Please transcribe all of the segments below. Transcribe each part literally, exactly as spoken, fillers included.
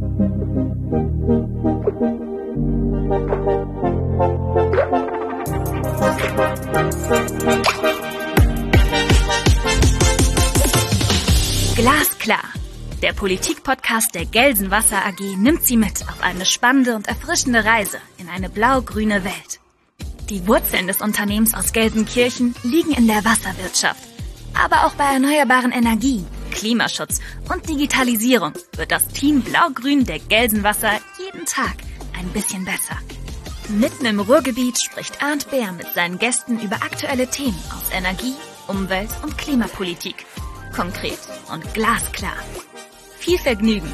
Glasklar. Der Politik-Podcast der Gelsenwasser A G nimmt Sie mit auf eine spannende und erfrischende Reise in eine blau-grüne Welt. Die Wurzeln des Unternehmens aus Gelsenkirchen liegen in der Wasserwirtschaft. Aber auch bei erneuerbaren Energien, Klimaschutz und Digitalisierung wird das Team Blau-Grün der Gelsenwasser jeden Tag ein bisschen besser. Mitten im Ruhrgebiet spricht Arndt Bär mit seinen Gästen über aktuelle Themen aus Energie, Umwelt und Klimapolitik. Konkret und glasklar. Viel Vergnügen!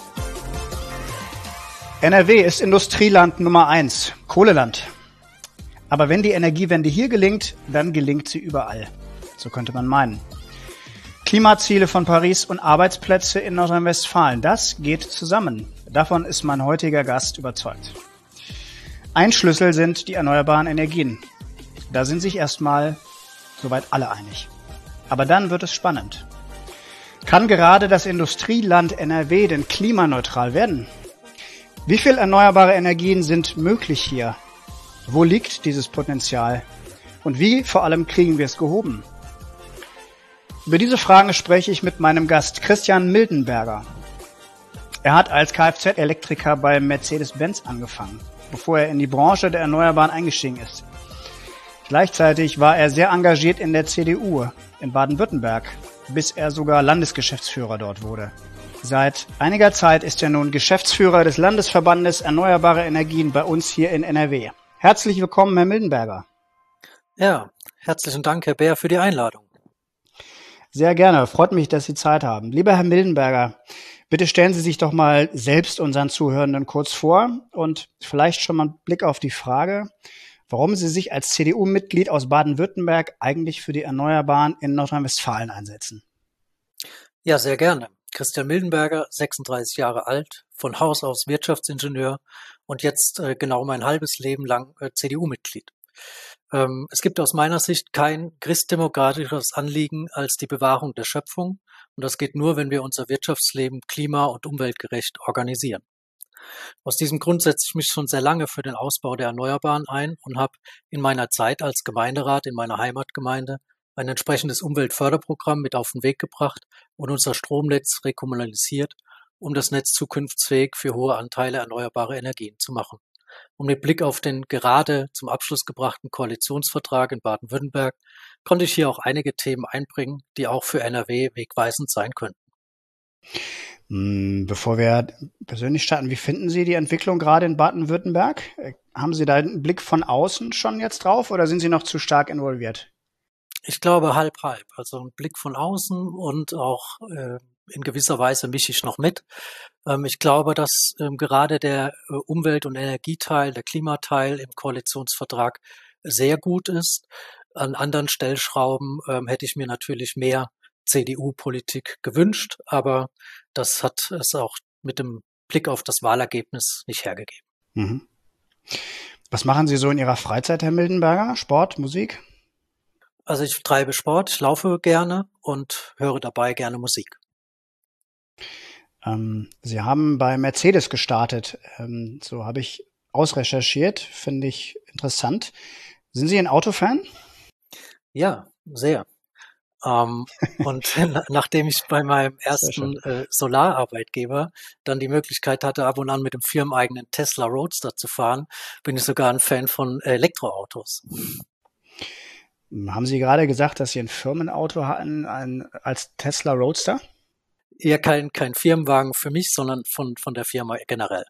N R W ist Industrieland Nummer eins, Kohleland. Aber wenn die Energiewende hier gelingt, dann gelingt sie überall. So könnte man meinen. Klimaziele von Paris und Arbeitsplätze in Nordrhein-Westfalen, das geht zusammen. Davon ist mein heutiger Gast überzeugt. Ein Schlüssel sind die erneuerbaren Energien. Da sind sich erstmal soweit alle einig. Aber dann wird es spannend. Kann gerade das Industrieland N R W denn klimaneutral werden? Wie viel erneuerbare Energien sind möglich hier? Wo liegt dieses Potenzial? Und wie vor allem kriegen wir es gehoben? Über diese Fragen spreche ich mit meinem Gast Christian Mildenberger. Er hat als Kfz-Elektriker bei Mercedes-Benz angefangen, bevor er in die Branche der Erneuerbaren eingestiegen ist. Gleichzeitig war er sehr engagiert in der C D U in Baden-Württemberg, bis er sogar Landesgeschäftsführer dort wurde. Seit einiger Zeit ist er nun Geschäftsführer des Landesverbandes Erneuerbare Energien bei uns hier in N R W. Herzlich willkommen, Herr Mildenberger. Ja, herzlichen Dank, Herr Bär, für die Einladung. Sehr gerne, freut mich, dass Sie Zeit haben. Lieber Herr Mildenberger, bitte stellen Sie sich doch mal selbst unseren Zuhörenden kurz vor und vielleicht schon mal einen Blick auf die Frage, warum Sie sich als C D U-Mitglied aus Baden-Württemberg eigentlich für die Erneuerbaren in Nordrhein-Westfalen einsetzen. Ja, sehr gerne. Christian Mildenberger, sechsunddreißig Jahre alt, von Haus aus Wirtschaftsingenieur und jetzt äh, genau mein halbes Leben lang äh, C D U-Mitglied. Ähm, es gibt aus meiner Sicht kein christdemokratischeres Anliegen als die Bewahrung der Schöpfung und das geht nur, wenn wir unser Wirtschaftsleben klima- und umweltgerecht organisieren. Aus diesem Grund setze ich mich schon sehr lange für den Ausbau der Erneuerbaren ein und habe in meiner Zeit als Gemeinderat in meiner Heimatgemeinde ein entsprechendes Umweltförderprogramm mit auf den Weg gebracht und unser Stromnetz rekommunalisiert, um das Netz zukunftsfähig für hohe Anteile erneuerbare Energien zu machen. Und mit Blick auf den gerade zum Abschluss gebrachten Koalitionsvertrag in Baden-Württemberg konnte ich hier auch einige Themen einbringen, die auch für N R W wegweisend sein könnten. Bevor wir persönlich starten, wie finden Sie die Entwicklung gerade in Baden-Württemberg? Haben Sie da einen Blick von außen schon jetzt drauf oder sind Sie noch zu stark involviert? Ich glaube halb halb, also ein Blick von außen und auch äh, in gewisser Weise mische ich noch mit. Ähm, ich glaube, dass ähm, gerade der äh, Umwelt- und Energieteil, der Klimateil im Koalitionsvertrag sehr gut ist. An anderen Stellschrauben ähm, hätte ich mir natürlich mehr C D U-Politik gewünscht, aber das hat es auch mit dem Blick auf das Wahlergebnis nicht hergegeben. Mhm. Was machen Sie so in Ihrer Freizeit, Herr Mildenberger? Sport, Musik? Also ich treibe Sport, ich laufe gerne und höre dabei gerne Musik. Ähm, Sie haben bei Mercedes gestartet. Ähm, so habe ich ausrecherchiert, finde ich interessant. Sind Sie ein Autofan? Ja, sehr. Ähm, und na, nachdem ich bei meinem ersten äh, Solararbeitgeber dann die Möglichkeit hatte, ab und an mit dem firmeneigenen Tesla Roadster zu fahren, bin ich sogar ein Fan von Elektroautos. Haben Sie gerade gesagt, dass Sie ein Firmenauto hatten ein, als Tesla Roadster? Ja, kein, kein Firmenwagen für mich, sondern von, von der Firma generell.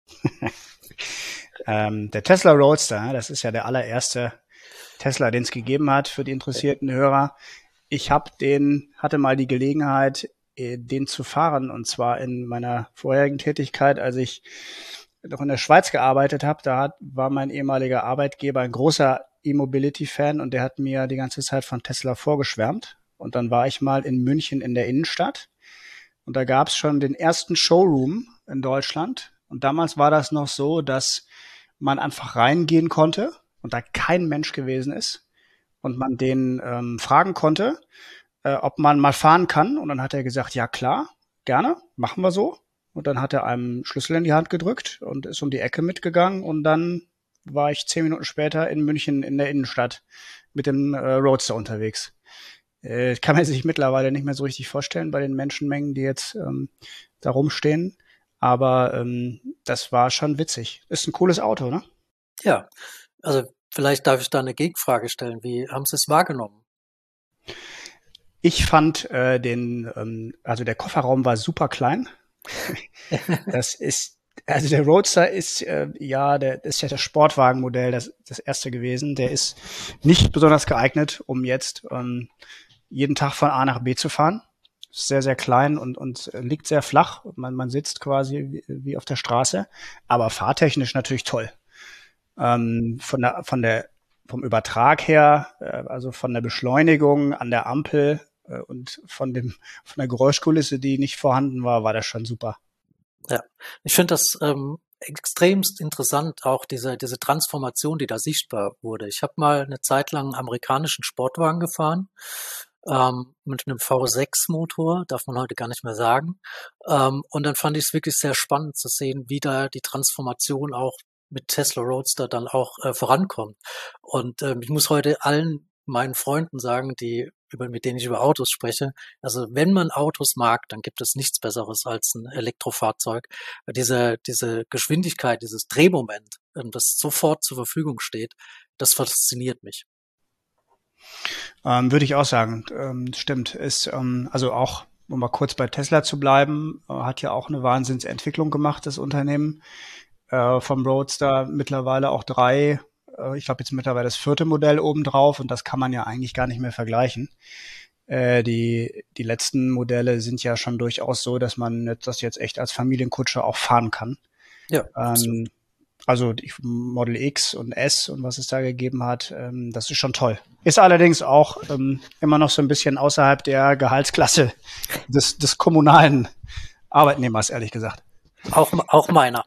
ähm, der Tesla Roadster, das ist ja der allererste Tesla, den es gegeben hat für die interessierten Hörer. Ich habe den, hatte mal die Gelegenheit, den zu fahren, und zwar in meiner vorherigen Tätigkeit, als ich noch in der Schweiz gearbeitet habe. Da hat, war mein ehemaliger Arbeitgeber ein großer E-Mobility-Fan und der hat mir die ganze Zeit von Tesla vorgeschwärmt. Und dann war ich mal in München in der Innenstadt und da gab es schon den ersten Showroom in Deutschland. Und damals war das noch so, dass man einfach reingehen konnte und da kein Mensch gewesen ist und man den ähm, fragen konnte, äh, ob man mal fahren kann. Und dann hat er gesagt, ja klar, gerne, machen wir so. und dann hat er einem Schlüssel in die Hand gedrückt und ist um die Ecke mitgegangen und dann war ich zehn Minuten später in München in der Innenstadt mit dem äh, Roadster unterwegs. Äh, kann man sich mittlerweile nicht mehr so richtig vorstellen bei den Menschenmengen, die jetzt ähm, da rumstehen. Aber ähm, das war schon witzig. Ist ein cooles Auto, ne? Ja, also vielleicht darf ich da eine Gegenfrage stellen. Wie haben Sie es wahrgenommen? Ich fand äh, den, ähm, also der Kofferraum war super klein. Das ist, also der Roadster ist äh, ja, der das ist ja das Sportwagenmodell, das das erste gewesen. Der ist nicht besonders geeignet, um jetzt ähm, jeden Tag von A nach B zu fahren. Ist sehr, sehr klein und, und liegt sehr flach. Man, man sitzt quasi wie, wie auf der Straße, aber fahrtechnisch natürlich toll. Ähm, von der, von der, vom Übertrag her, äh, also von der Beschleunigung an der Ampel äh, und von dem, von der Geräuschkulisse, die nicht vorhanden war, war das schon super. Ja, ich finde das ähm, extremst interessant, auch diese, diese Transformation, die da sichtbar wurde. Ich habe mal eine Zeit lang einen amerikanischen Sportwagen gefahren, ähm, mit einem V sechs Motor, darf man heute gar nicht mehr sagen. Ähm, und dann fand ich es wirklich sehr spannend zu sehen, wie da die Transformation auch mit Tesla Roadster dann auch äh, vorankommt. Und ähm, ich muss heute allen meinen Freunden sagen, die über, mit denen ich über Autos spreche, also wenn man Autos mag, dann gibt es nichts Besseres als ein Elektrofahrzeug. Diese, diese Geschwindigkeit, dieses Drehmoment, ähm, das sofort zur Verfügung steht, das fasziniert mich. Ähm, würde ich auch sagen, ähm, stimmt. Ist, ähm, also auch, um mal kurz bei Tesla zu bleiben, äh, hat ja auch eine Wahnsinnsentwicklung gemacht, das Unternehmen. Äh, vom Roadster mittlerweile auch drei, äh, ich glaube jetzt mittlerweile das vierte Modell obendrauf und das kann man ja eigentlich gar nicht mehr vergleichen. Äh, die, die letzten Modelle sind ja schon durchaus so, dass man das jetzt echt als Familienkutsche auch fahren kann. Ja, Ähm, also die Model X und S und was es da gegeben hat, ähm, das ist schon toll. Ist allerdings auch ähm, immer noch so ein bisschen außerhalb der Gehaltsklasse des, des kommunalen Arbeitnehmers, ehrlich gesagt. Auch, auch meiner.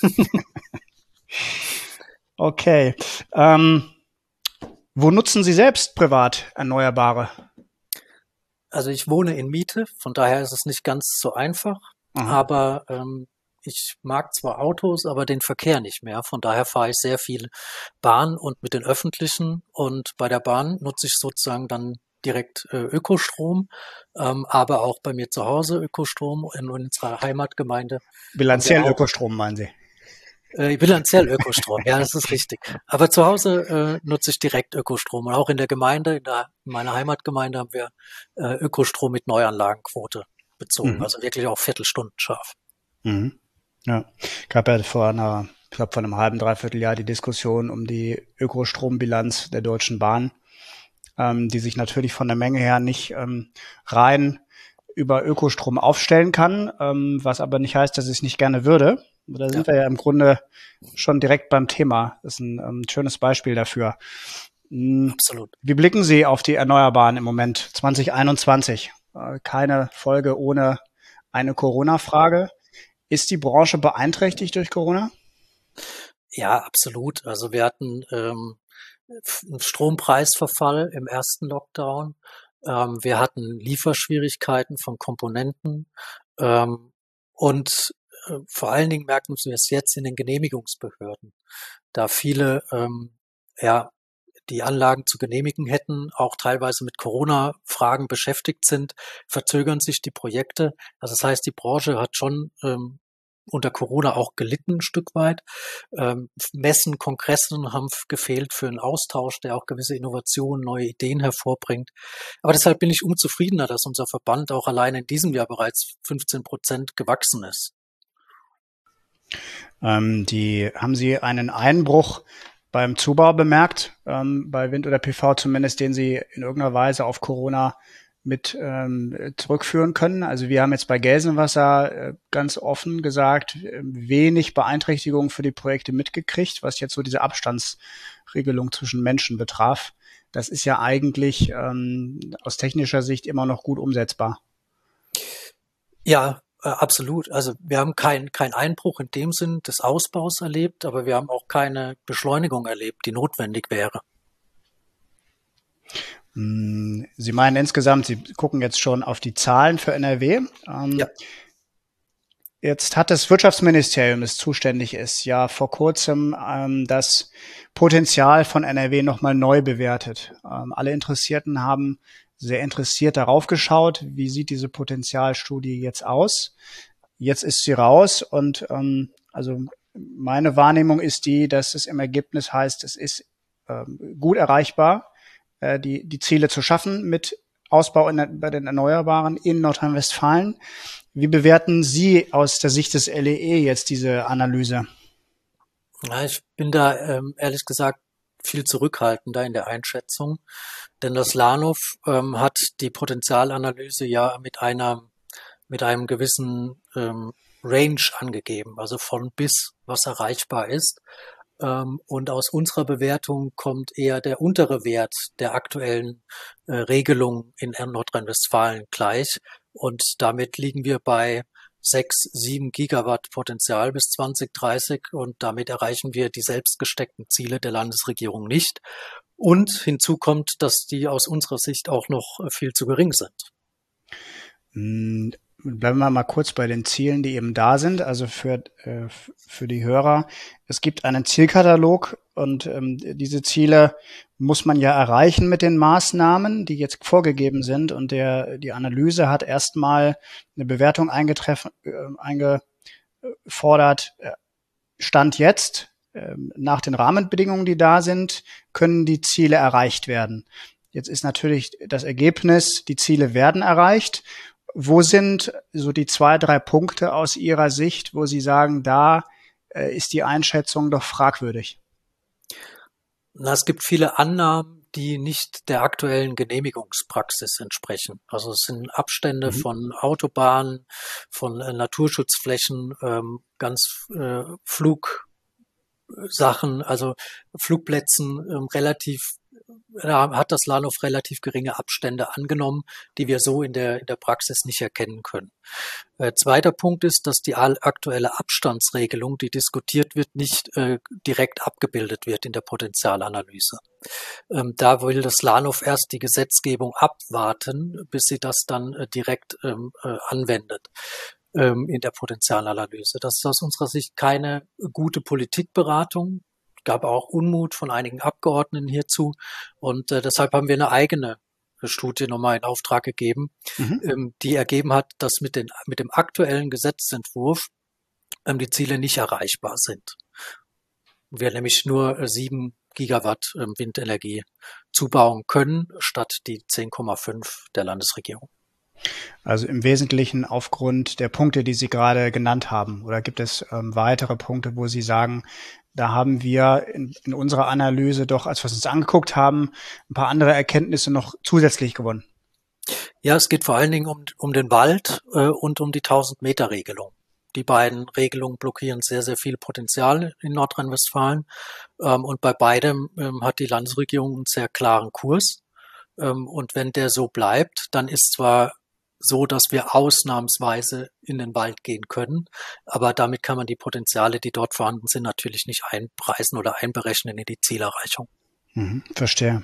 Okay. Ähm, wo nutzen Sie selbst privat Erneuerbare? Also ich wohne in Miete, von daher ist es nicht ganz so einfach, Aha. aber ähm, ich mag zwar Autos, aber den Verkehr nicht mehr. Von daher fahre ich sehr viel Bahn und mit den Öffentlichen. Und bei der Bahn nutze ich sozusagen dann direkt äh, Ökostrom, ähm, aber auch bei mir zu Hause Ökostrom in unserer Heimatgemeinde. Bilanziell auch, Ökostrom, meinen Sie? Äh, bilanziell Ökostrom, ja, das ist richtig. Aber zu Hause äh, nutze ich direkt Ökostrom. Und auch in der Gemeinde, in, der, in meiner Heimatgemeinde haben wir äh, Ökostrom mit Neuanlagenquote bezogen. Mhm. Also wirklich auch Viertelstunden scharf. Mhm. Ja, gab ja vor einer, ich glaube vor einem halben, dreiviertel Jahr die Diskussion um die Ökostrombilanz der Deutschen Bahn, ähm, die sich natürlich von der Menge her nicht ähm, rein über Ökostrom aufstellen kann, ähm, was aber nicht heißt, dass ich es nicht gerne würde. Da sind ja. wir ja im Grunde schon direkt beim Thema. Das ist ein ähm, schönes Beispiel dafür. Mhm. Absolut. Wie blicken Sie auf die Erneuerbaren im Moment zwanzig einundzwanzig? Äh, keine Folge ohne eine Corona-Frage. Ist die Branche beeinträchtigt durch Corona? Ja, absolut. Also wir hatten ähm, einen Strompreisverfall im ersten Lockdown. Ähm, wir hatten Lieferschwierigkeiten von Komponenten. Ähm, und äh, vor allen Dingen merken wir es jetzt in den Genehmigungsbehörden. Da viele ähm, ja, die Anlagen zu genehmigen hätten, auch teilweise mit Corona-Fragen beschäftigt sind, verzögern sich die Projekte. Also das heißt, die Branche hat schon ähm, unter Corona auch gelitten ein Stück weit. Ähm, Messen, Kongressen haben gefehlt für einen Austausch, der auch gewisse Innovationen, neue Ideen hervorbringt. Aber deshalb bin ich unzufriedener, dass unser Verband auch allein in diesem Jahr bereits fünfzehn Prozent gewachsen ist. Ähm, die, haben Sie einen Einbruch beim Zubau bemerkt, ähm, bei Wind oder P V zumindest, den Sie in irgendeiner Weise auf Corona mit ähm, zurückführen können? Also wir haben jetzt bei Gelsenwasser äh, ganz offen gesagt, äh, wenig Beeinträchtigung für die Projekte mitgekriegt, was jetzt so diese Abstandsregelung zwischen Menschen betraf. Das ist ja eigentlich ähm, aus technischer Sicht immer noch gut umsetzbar. Ja, äh, absolut. Also wir haben keinen kein Einbruch in dem Sinn des Ausbaus erlebt, aber wir haben auch keine Beschleunigung erlebt, die notwendig wäre. Sie meinen insgesamt, Sie gucken jetzt schon auf die Zahlen für N R W. Ähm, ja. Jetzt hat das Wirtschaftsministerium, das zuständig ist, ja vor kurzem ähm, das Potenzial von N R W nochmal neu bewertet. Ähm, alle Interessierten haben sehr interessiert darauf geschaut, wie sieht diese Potenzialstudie jetzt aus. Jetzt ist sie raus und ähm, also meine Wahrnehmung ist die, dass es im Ergebnis heißt, es ist ähm, gut erreichbar, äh, die, die Ziele zu schaffen mit Ausbau in, bei den Erneuerbaren in Nordrhein-Westfalen. Wie bewerten Sie aus der Sicht des L E E jetzt diese Analyse? Ja, ich bin da ähm, ehrlich gesagt viel zurückhaltender in der Einschätzung, denn das Lahnhof ähm, hat die Potenzialanalyse ja mit einer mit einem gewissen ähm, Range angegeben, also von bis, was erreichbar ist. Ähm, und aus unserer Bewertung kommt eher der untere Wert der aktuellen äh, Regelung in Nordrhein-Westfalen gleich. Und damit liegen wir bei sechs, sieben Gigawatt Potenzial bis zwanzig dreißig und damit erreichen wir die selbst gesteckten Ziele der Landesregierung nicht. Und hinzu kommt, dass die aus unserer Sicht auch noch viel zu gering sind. Bleiben wir mal kurz bei den Zielen, die eben da sind. Also für, äh, für die Hörer, es gibt einen Zielkatalog und ähm, diese Ziele muss man ja erreichen mit den Maßnahmen, die jetzt vorgegeben sind. Und der die Analyse hat erstmal eine Bewertung eingetreffen, äh, eingefordert. Stand jetzt, äh, nach den Rahmenbedingungen, die da sind, können die Ziele erreicht werden. Jetzt ist natürlich das Ergebnis, die Ziele werden erreicht. Wo sind so die zwei, drei Punkte aus Ihrer Sicht, wo Sie sagen, da äh, ist die Einschätzung doch fragwürdig? Na, es gibt viele Annahmen, die nicht der aktuellen Genehmigungspraxis entsprechen. Also es sind Abstände mhm. von Autobahnen, von äh, Naturschutzflächen, ähm, ganz äh, Flugsachen, also Flugplätzen ähm, relativ Da hat das Lahnhof relativ geringe Abstände angenommen, die wir so in der, in der Praxis nicht erkennen können. Äh, zweiter Punkt ist, dass die aktuelle Abstandsregelung, die diskutiert wird, nicht äh, direkt abgebildet wird in der Potenzialanalyse. Ähm, da will das Lahnhof erst die Gesetzgebung abwarten, bis sie das dann äh, direkt ähm, äh, anwendet ähm, in der Potenzialanalyse. Das ist aus unserer Sicht keine gute Politikberatung. Gab auch Unmut von einigen Abgeordneten hierzu und äh, deshalb haben wir eine eigene Studie nochmal in Auftrag gegeben, mhm. ähm, die ergeben hat, dass mit, den, mit dem aktuellen Gesetzentwurf ähm, die Ziele nicht erreichbar sind. Wir nämlich nur äh, sieben Gigawatt ähm, Windenergie zubauen können, statt die zehn Komma fünf der Landesregierung. Also im Wesentlichen aufgrund der Punkte, die Sie gerade genannt haben. Oder gibt es ähm, weitere Punkte, wo Sie sagen, da haben wir in, in unserer Analyse doch, als wir es uns angeguckt haben, ein paar andere Erkenntnisse noch zusätzlich gewonnen? Ja, es geht vor allen Dingen um, um den Wald äh, und um die tausend-Meter-Regelung. Die beiden Regelungen blockieren sehr, sehr viel Potenzial in Nordrhein-Westfalen. Ähm, und bei beidem ähm, hat die Landesregierung einen sehr klaren Kurs. Ähm, und wenn der so bleibt, dann ist zwar so, dass wir ausnahmsweise in den Wald gehen können. Aber damit kann man die Potenziale, die dort vorhanden sind, natürlich nicht einpreisen oder einberechnen in die Zielerreichung. Mhm, verstehe.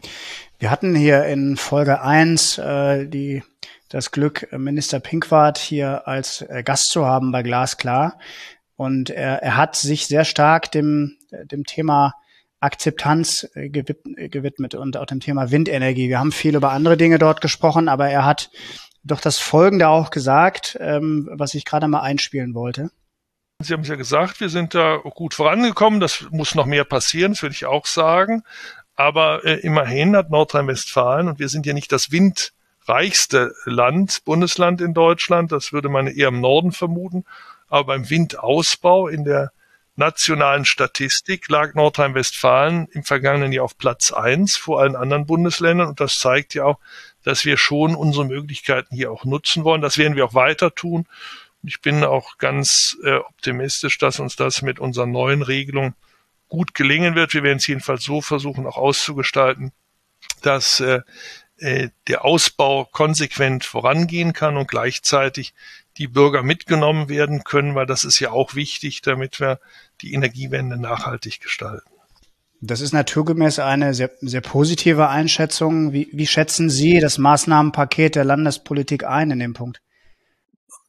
Wir hatten hier in Folge eins äh, die, das Glück, Minister Pinkwart hier als äh, Gast zu haben bei Glasklar. Und er, er hat sich sehr stark dem, dem Thema Akzeptanz äh, gewidmet und auch dem Thema Windenergie. Wir haben viel über andere Dinge dort gesprochen, aber er hat doch das Folgende auch gesagt, ähm, was ich gerade mal einspielen wollte. Sie haben es ja gesagt, wir sind da gut vorangekommen. Das muss noch mehr passieren, das würde ich auch sagen. Aber äh, immerhin hat Nordrhein-Westfalen, und wir sind ja nicht das windreichste Land, Bundesland in Deutschland, das würde man eher im Norden vermuten, aber beim Windausbau in der nationalen Statistik lag Nordrhein-Westfalen im vergangenen Jahr auf Platz eins vor allen anderen Bundesländern. Und das zeigt ja auch, dass wir schon unsere Möglichkeiten hier auch nutzen wollen. Das werden wir auch weiter tun. Und ich bin auch ganz äh, optimistisch, dass uns das mit unseren neuen Regelungen gut gelingen wird. Wir werden es jedenfalls so versuchen, auch auszugestalten, dass äh, äh, der Ausbau konsequent vorangehen kann und gleichzeitig die Bürger mitgenommen werden können, weil das ist ja auch wichtig, damit wir die Energiewende nachhaltig gestalten. Das ist naturgemäß eine sehr, sehr positive Einschätzung. Wie, wie schätzen Sie das Maßnahmenpaket der Landespolitik ein in dem Punkt?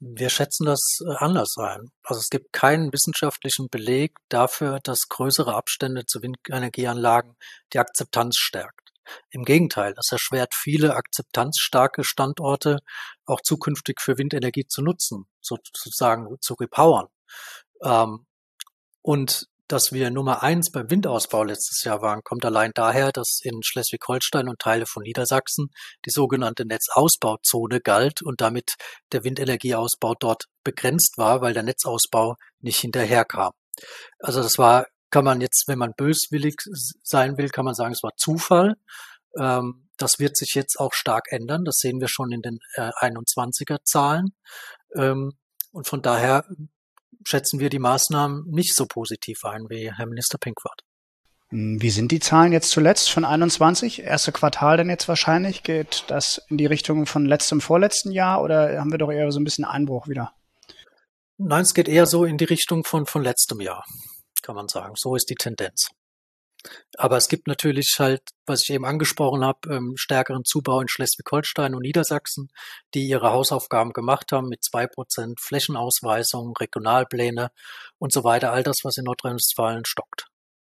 Wir schätzen das äh, anders ein. Also es gibt keinen wissenschaftlichen Beleg dafür, dass größere Abstände zu Windenergieanlagen die Akzeptanz stärkt. Im Gegenteil, das erschwert viele akzeptanzstarke Standorte auch zukünftig für Windenergie zu nutzen, sozusagen zu repowern. Ähm, und dass wir Nummer eins beim Windausbau letztes Jahr waren, kommt allein daher, dass in Schleswig-Holstein und Teile von Niedersachsen die sogenannte Netzausbauzone galt und damit der Windenergieausbau dort begrenzt war, weil der Netzausbau nicht hinterherkam. Also das war, kann man jetzt, wenn man böswillig sein will, kann man sagen, es war Zufall. Ähm, das wird sich jetzt auch stark ändern. Das sehen wir schon in den äh, einundzwanziger-Zahlen. Ähm, und von daher schätzen wir die Maßnahmen nicht so positiv ein wie Herr Minister Pinkwart. Wie sind die Zahlen jetzt zuletzt von einundzwanzig? Erste Quartal denn jetzt wahrscheinlich? Geht das in die Richtung von letztem, vorletzten Jahr oder haben wir doch eher so ein bisschen Einbruch wieder? Nein, es geht eher so in die Richtung von, von letztem Jahr, kann man sagen. So ist die Tendenz. Aber es gibt natürlich halt, was ich eben angesprochen habe, ähm, stärkeren Zubau in Schleswig-Holstein und Niedersachsen, die ihre Hausaufgaben gemacht haben mit zwei Prozent Flächenausweisung, Regionalpläne und so weiter. All das, was in Nordrhein-Westfalen stockt.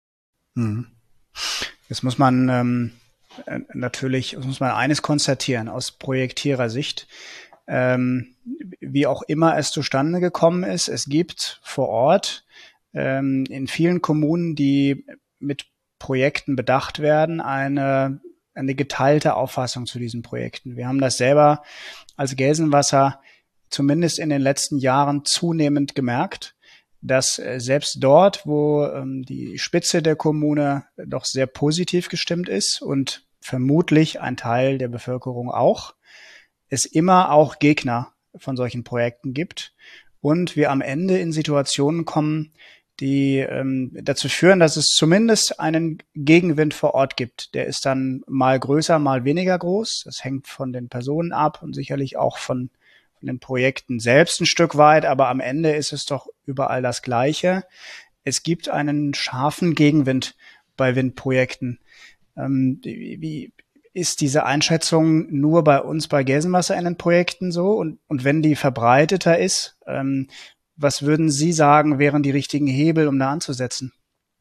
Hm. Jetzt muss man ähm, natürlich, muss man eines konstatieren aus Projektierersicht. Ähm, wie auch immer es zustande gekommen ist, es gibt vor Ort ähm, in vielen Kommunen, die mit Projekten bedacht werden, eine, eine geteilte Auffassung zu diesen Projekten. Wir haben das selber als Gelsenwasser zumindest in den letzten Jahren zunehmend gemerkt, dass selbst dort, wo ähm, die Spitze der Kommune doch sehr positiv gestimmt ist und vermutlich ein Teil der Bevölkerung auch, es immer auch Gegner von solchen Projekten gibt und wir am Ende in Situationen kommen, die ähm, dazu führen, dass es zumindest einen Gegenwind vor Ort gibt. Der ist dann mal größer, mal weniger groß. Das hängt von den Personen ab und sicherlich auch von, von den Projekten selbst ein Stück weit, aber am Ende ist es doch überall das Gleiche. Es gibt einen scharfen Gegenwind bei Windprojekten. Ähm, wie, wie ist diese Einschätzung nur bei uns bei Gelsenwasser in den Projekten so? Und, und wenn die verbreiteter ist, ähm, was würden Sie sagen, wären die richtigen Hebel, um da anzusetzen?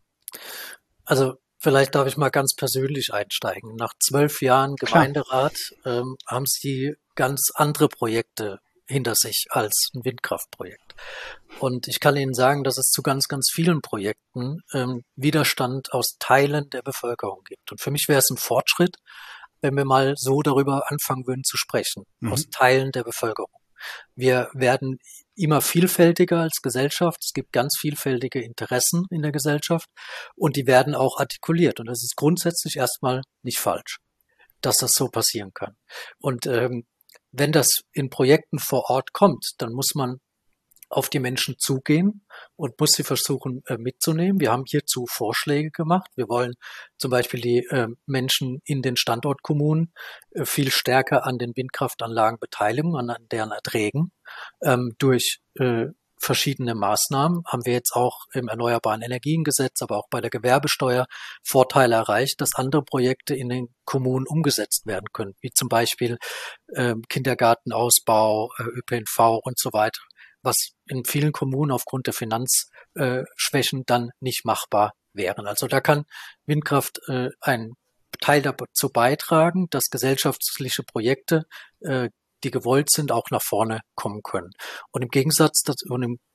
Also vielleicht darf ich mal ganz persönlich einsteigen. Nach zwölf Jahren Gemeinderat ähm, haben Sie ganz andere Projekte hinter sich als ein Windkraftprojekt. Und ich kann Ihnen sagen, dass es zu ganz, ganz vielen Projekten ähm, Widerstand aus Teilen der Bevölkerung gibt. Und für mich wäre es ein Fortschritt, wenn wir mal so darüber anfangen würden zu sprechen, mhm. aus Teilen der Bevölkerung. Wir werden immer vielfältiger als Gesellschaft. Es gibt ganz vielfältige Interessen in der Gesellschaft und die werden auch artikuliert. Und das ist grundsätzlich erstmal nicht falsch, dass das so passieren kann. Und ähm, wenn das in Projekten vor Ort kommt, dann muss man auf die Menschen zugehen und muss sie versuchen äh, mitzunehmen. Wir haben hierzu Vorschläge gemacht. Wir wollen zum Beispiel die äh, Menschen in den Standortkommunen äh, viel stärker an den Windkraftanlagen beteiligen, an, an deren Erträgen. Ähm, durch äh, verschiedene Maßnahmen haben wir jetzt auch im Erneuerbaren Energiengesetz, aber auch bei der Gewerbesteuer Vorteile erreicht, dass andere Projekte in den Kommunen umgesetzt werden können, wie zum Beispiel äh, Kindergartenausbau, äh, Ö P N V und so weiter, was in vielen Kommunen aufgrund der Finanzschwächen dann nicht machbar wären. Also da kann Windkraft äh, einen Teil dazu beitragen, dass gesellschaftliche Projekte, äh, die gewollt sind, auch nach vorne kommen können. Und im Gegensatz dazu, und im,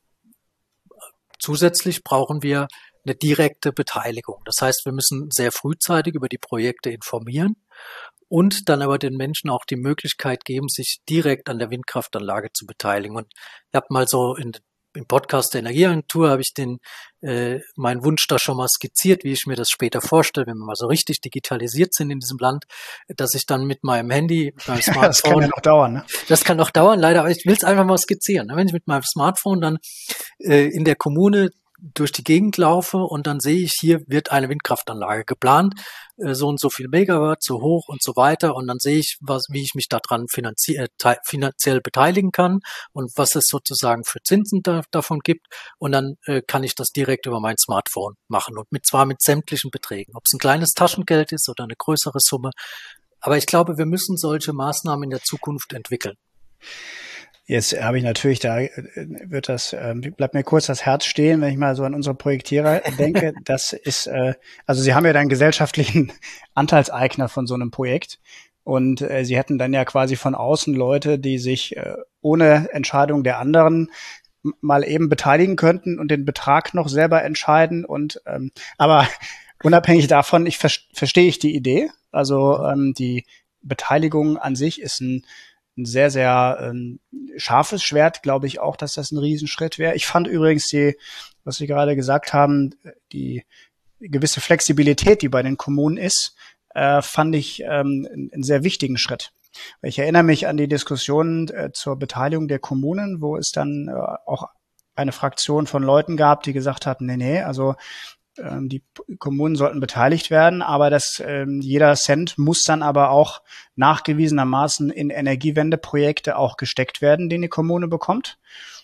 zusätzlich brauchen wir eine direkte Beteiligung. Das heißt, wir müssen sehr frühzeitig über die Projekte informieren und dann aber den Menschen auch die Möglichkeit geben, sich direkt an der Windkraftanlage zu beteiligen. Und ich habe mal so in, im Podcast der Energieagentur habe ich den äh, meinen Wunsch da schon mal skizziert, wie ich mir das später vorstelle, wenn wir mal so richtig digitalisiert sind in diesem Land, dass ich dann mit meinem Handy, mit meinem Smartphone, das kann ja noch dauern, ne? Das kann noch dauern, leider, aber ich will es einfach mal skizzieren. Wenn ich mit meinem Smartphone dann äh, in der Kommune durch die Gegend laufe und dann sehe ich, hier wird eine Windkraftanlage geplant, äh, so und so viel Megawatt, so hoch und so weiter, und dann sehe ich, was, wie ich mich daran finanzie- äh, finanziell beteiligen kann und was es sozusagen für Zinsen da, davon gibt, und dann äh, kann ich das direkt über mein Smartphone machen und mit zwar mit sämtlichen Beträgen, ob es ein kleines Taschengeld ist oder eine größere Summe, aber ich glaube, wir müssen solche Maßnahmen in der Zukunft entwickeln. Jetzt habe ich natürlich, da wird das, äh, bleibt mir kurz das Herz stehen, wenn ich mal so an unsere Projektierer denke. Das ist, äh, also Sie haben ja dann gesellschaftlichen Anteilseigner von so einem Projekt und äh, Sie hätten dann ja quasi von außen Leute, die sich äh, ohne Entscheidung der anderen mal eben beteiligen könnten und den Betrag noch selber entscheiden. Und ähm, aber unabhängig davon, ich ver- verstehe ich die Idee. Also ähm, die Beteiligung an sich ist ein ein sehr, sehr ähm, scharfes Schwert, glaube ich auch, dass das ein Riesenschritt wäre. Ich fand übrigens die, was Sie gerade gesagt haben, die gewisse Flexibilität, die bei den Kommunen ist, äh, fand ich ähm, einen sehr wichtigen Schritt. Ich erinnere mich an die Diskussionen äh, zur Beteiligung der Kommunen, wo es dann äh, auch eine Fraktion von Leuten gab, die gesagt hatten, nee, nee, also die Kommunen sollten beteiligt werden, aber das, ähm, jeder Cent muss dann aber auch nachgewiesenermaßen in Energiewendeprojekte auch gesteckt werden, den die Kommune bekommt,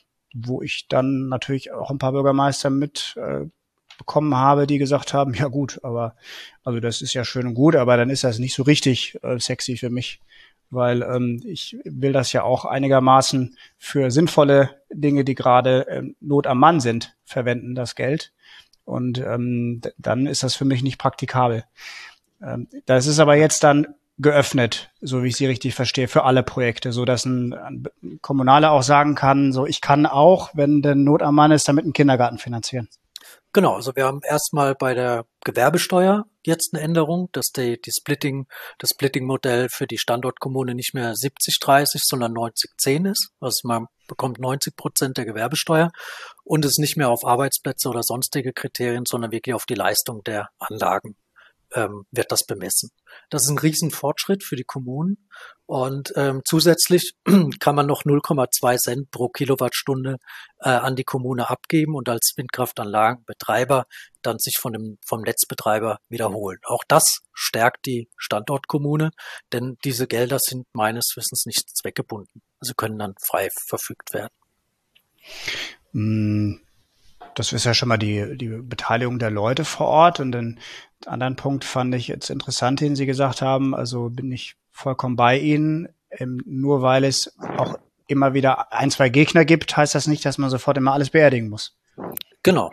wo ich dann natürlich auch ein paar Bürgermeister mit äh, bekommen habe, die gesagt haben, ja gut, aber also das ist ja schön und gut, aber dann ist das nicht so richtig äh, sexy für mich, weil ähm, ich will das ja auch einigermaßen für sinnvolle Dinge, die gerade ähm, Not am Mann sind, verwenden, das Geld. Und ähm, dann ist das für mich nicht praktikabel. Ähm, das ist aber jetzt dann geöffnet, so wie ich Sie richtig verstehe, für alle Projekte, so dass ein, ein Kommunaler auch sagen kann, so ich kann auch, wenn der Not am Mann ist, damit einen Kindergarten finanzieren. Genau, also wir haben erstmal bei der Gewerbesteuer jetzt eine Änderung, dass die, die Splitting, das Splitting-Modell für die Standortkommune nicht mehr siebzig dreißig, sondern neunzig zehn ist. Also man bekommt neunzig Prozent der Gewerbesteuer und es nicht mehr auf Arbeitsplätze oder sonstige Kriterien, sondern wirklich auf die Leistung der Anlagen ähm, wird das bemessen. Das ist ein Riesenfortschritt für die Kommunen und ähm, zusätzlich kann man noch null Komma zwei Cent pro Kilowattstunde äh, an die Kommune abgeben und als Windkraftanlagenbetreiber dann sich von dem, vom Netzbetreiber wiederholen. Auch das stärkt die Standortkommune, denn diese Gelder sind meines Wissens nicht zweckgebunden. Also können dann frei verfügt werden. Das ist ja schon mal die, die Beteiligung der Leute vor Ort. Und den anderen Punkt fand ich jetzt interessant, den Sie gesagt haben. Also bin ich vollkommen bei Ihnen. Ähm, nur weil es auch immer wieder ein, zwei Gegner gibt, heißt das nicht, dass man sofort immer alles beerdigen muss. Genau.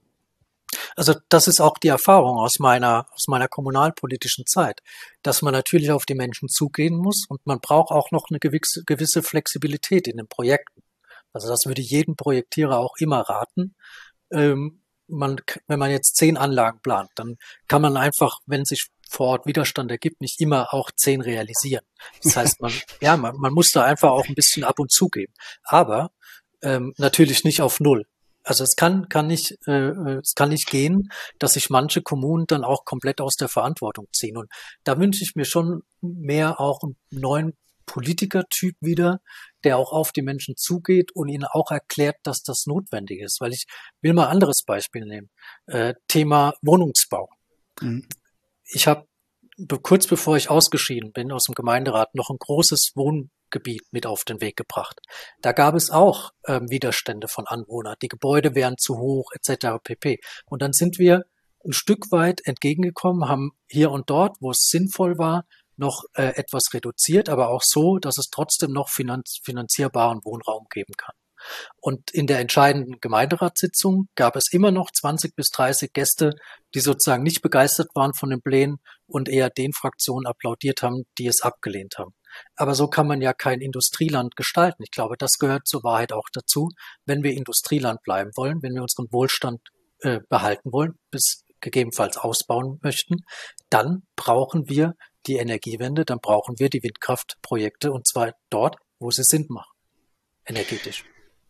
Also das ist auch die Erfahrung aus meiner, aus meiner kommunalpolitischen Zeit, dass man natürlich auf die Menschen zugehen muss und man braucht auch noch eine gewisse, gewisse Flexibilität in den Projekten. Also das würde jedem Projektierer auch immer raten. Ähm, man, wenn man jetzt zehn Anlagen plant, dann kann man einfach, wenn sich vor Ort Widerstand ergibt, nicht immer auch zehn realisieren. Das heißt, man, ja, man, man muss da einfach auch ein bisschen ab und zu geben. Aber ähm, natürlich nicht auf Null. Also es kann, kann nicht, äh, es kann nicht gehen, dass sich manche Kommunen dann auch komplett aus der Verantwortung ziehen. Und da wünsche ich mir schon mehr auch einen neuen Politikertyp wieder, der auch auf die Menschen zugeht und ihnen auch erklärt, dass das notwendig ist. Weil ich will mal ein anderes Beispiel nehmen. Äh, Thema Wohnungsbau. Mhm. Ich habe kurz bevor ich ausgeschieden bin aus dem Gemeinderat noch ein großes Wohngebiet mit auf den Weg gebracht. Da gab es auch ähm, Widerstände von Anwohnern. Die Gebäude wären zu hoch et cetera pp. Und dann sind wir ein Stück weit entgegengekommen, haben hier und dort, wo es sinnvoll war, noch äh, etwas reduziert, aber auch so, dass es trotzdem noch finanz- finanzierbaren Wohnraum geben kann. Und in der entscheidenden Gemeinderatssitzung gab es immer noch zwanzig bis dreißig Gäste, die sozusagen nicht begeistert waren von den Plänen und eher den Fraktionen applaudiert haben, die es abgelehnt haben. Aber so kann man ja kein Industrieland gestalten. Ich glaube, das gehört zur Wahrheit auch dazu. Wenn wir Industrieland bleiben wollen, wenn wir unseren Wohlstand äh, behalten wollen, bis gegebenenfalls ausbauen möchten, dann brauchen wir die Energiewende, dann brauchen wir die Windkraftprojekte und zwar dort, wo sie Sinn machen, energetisch.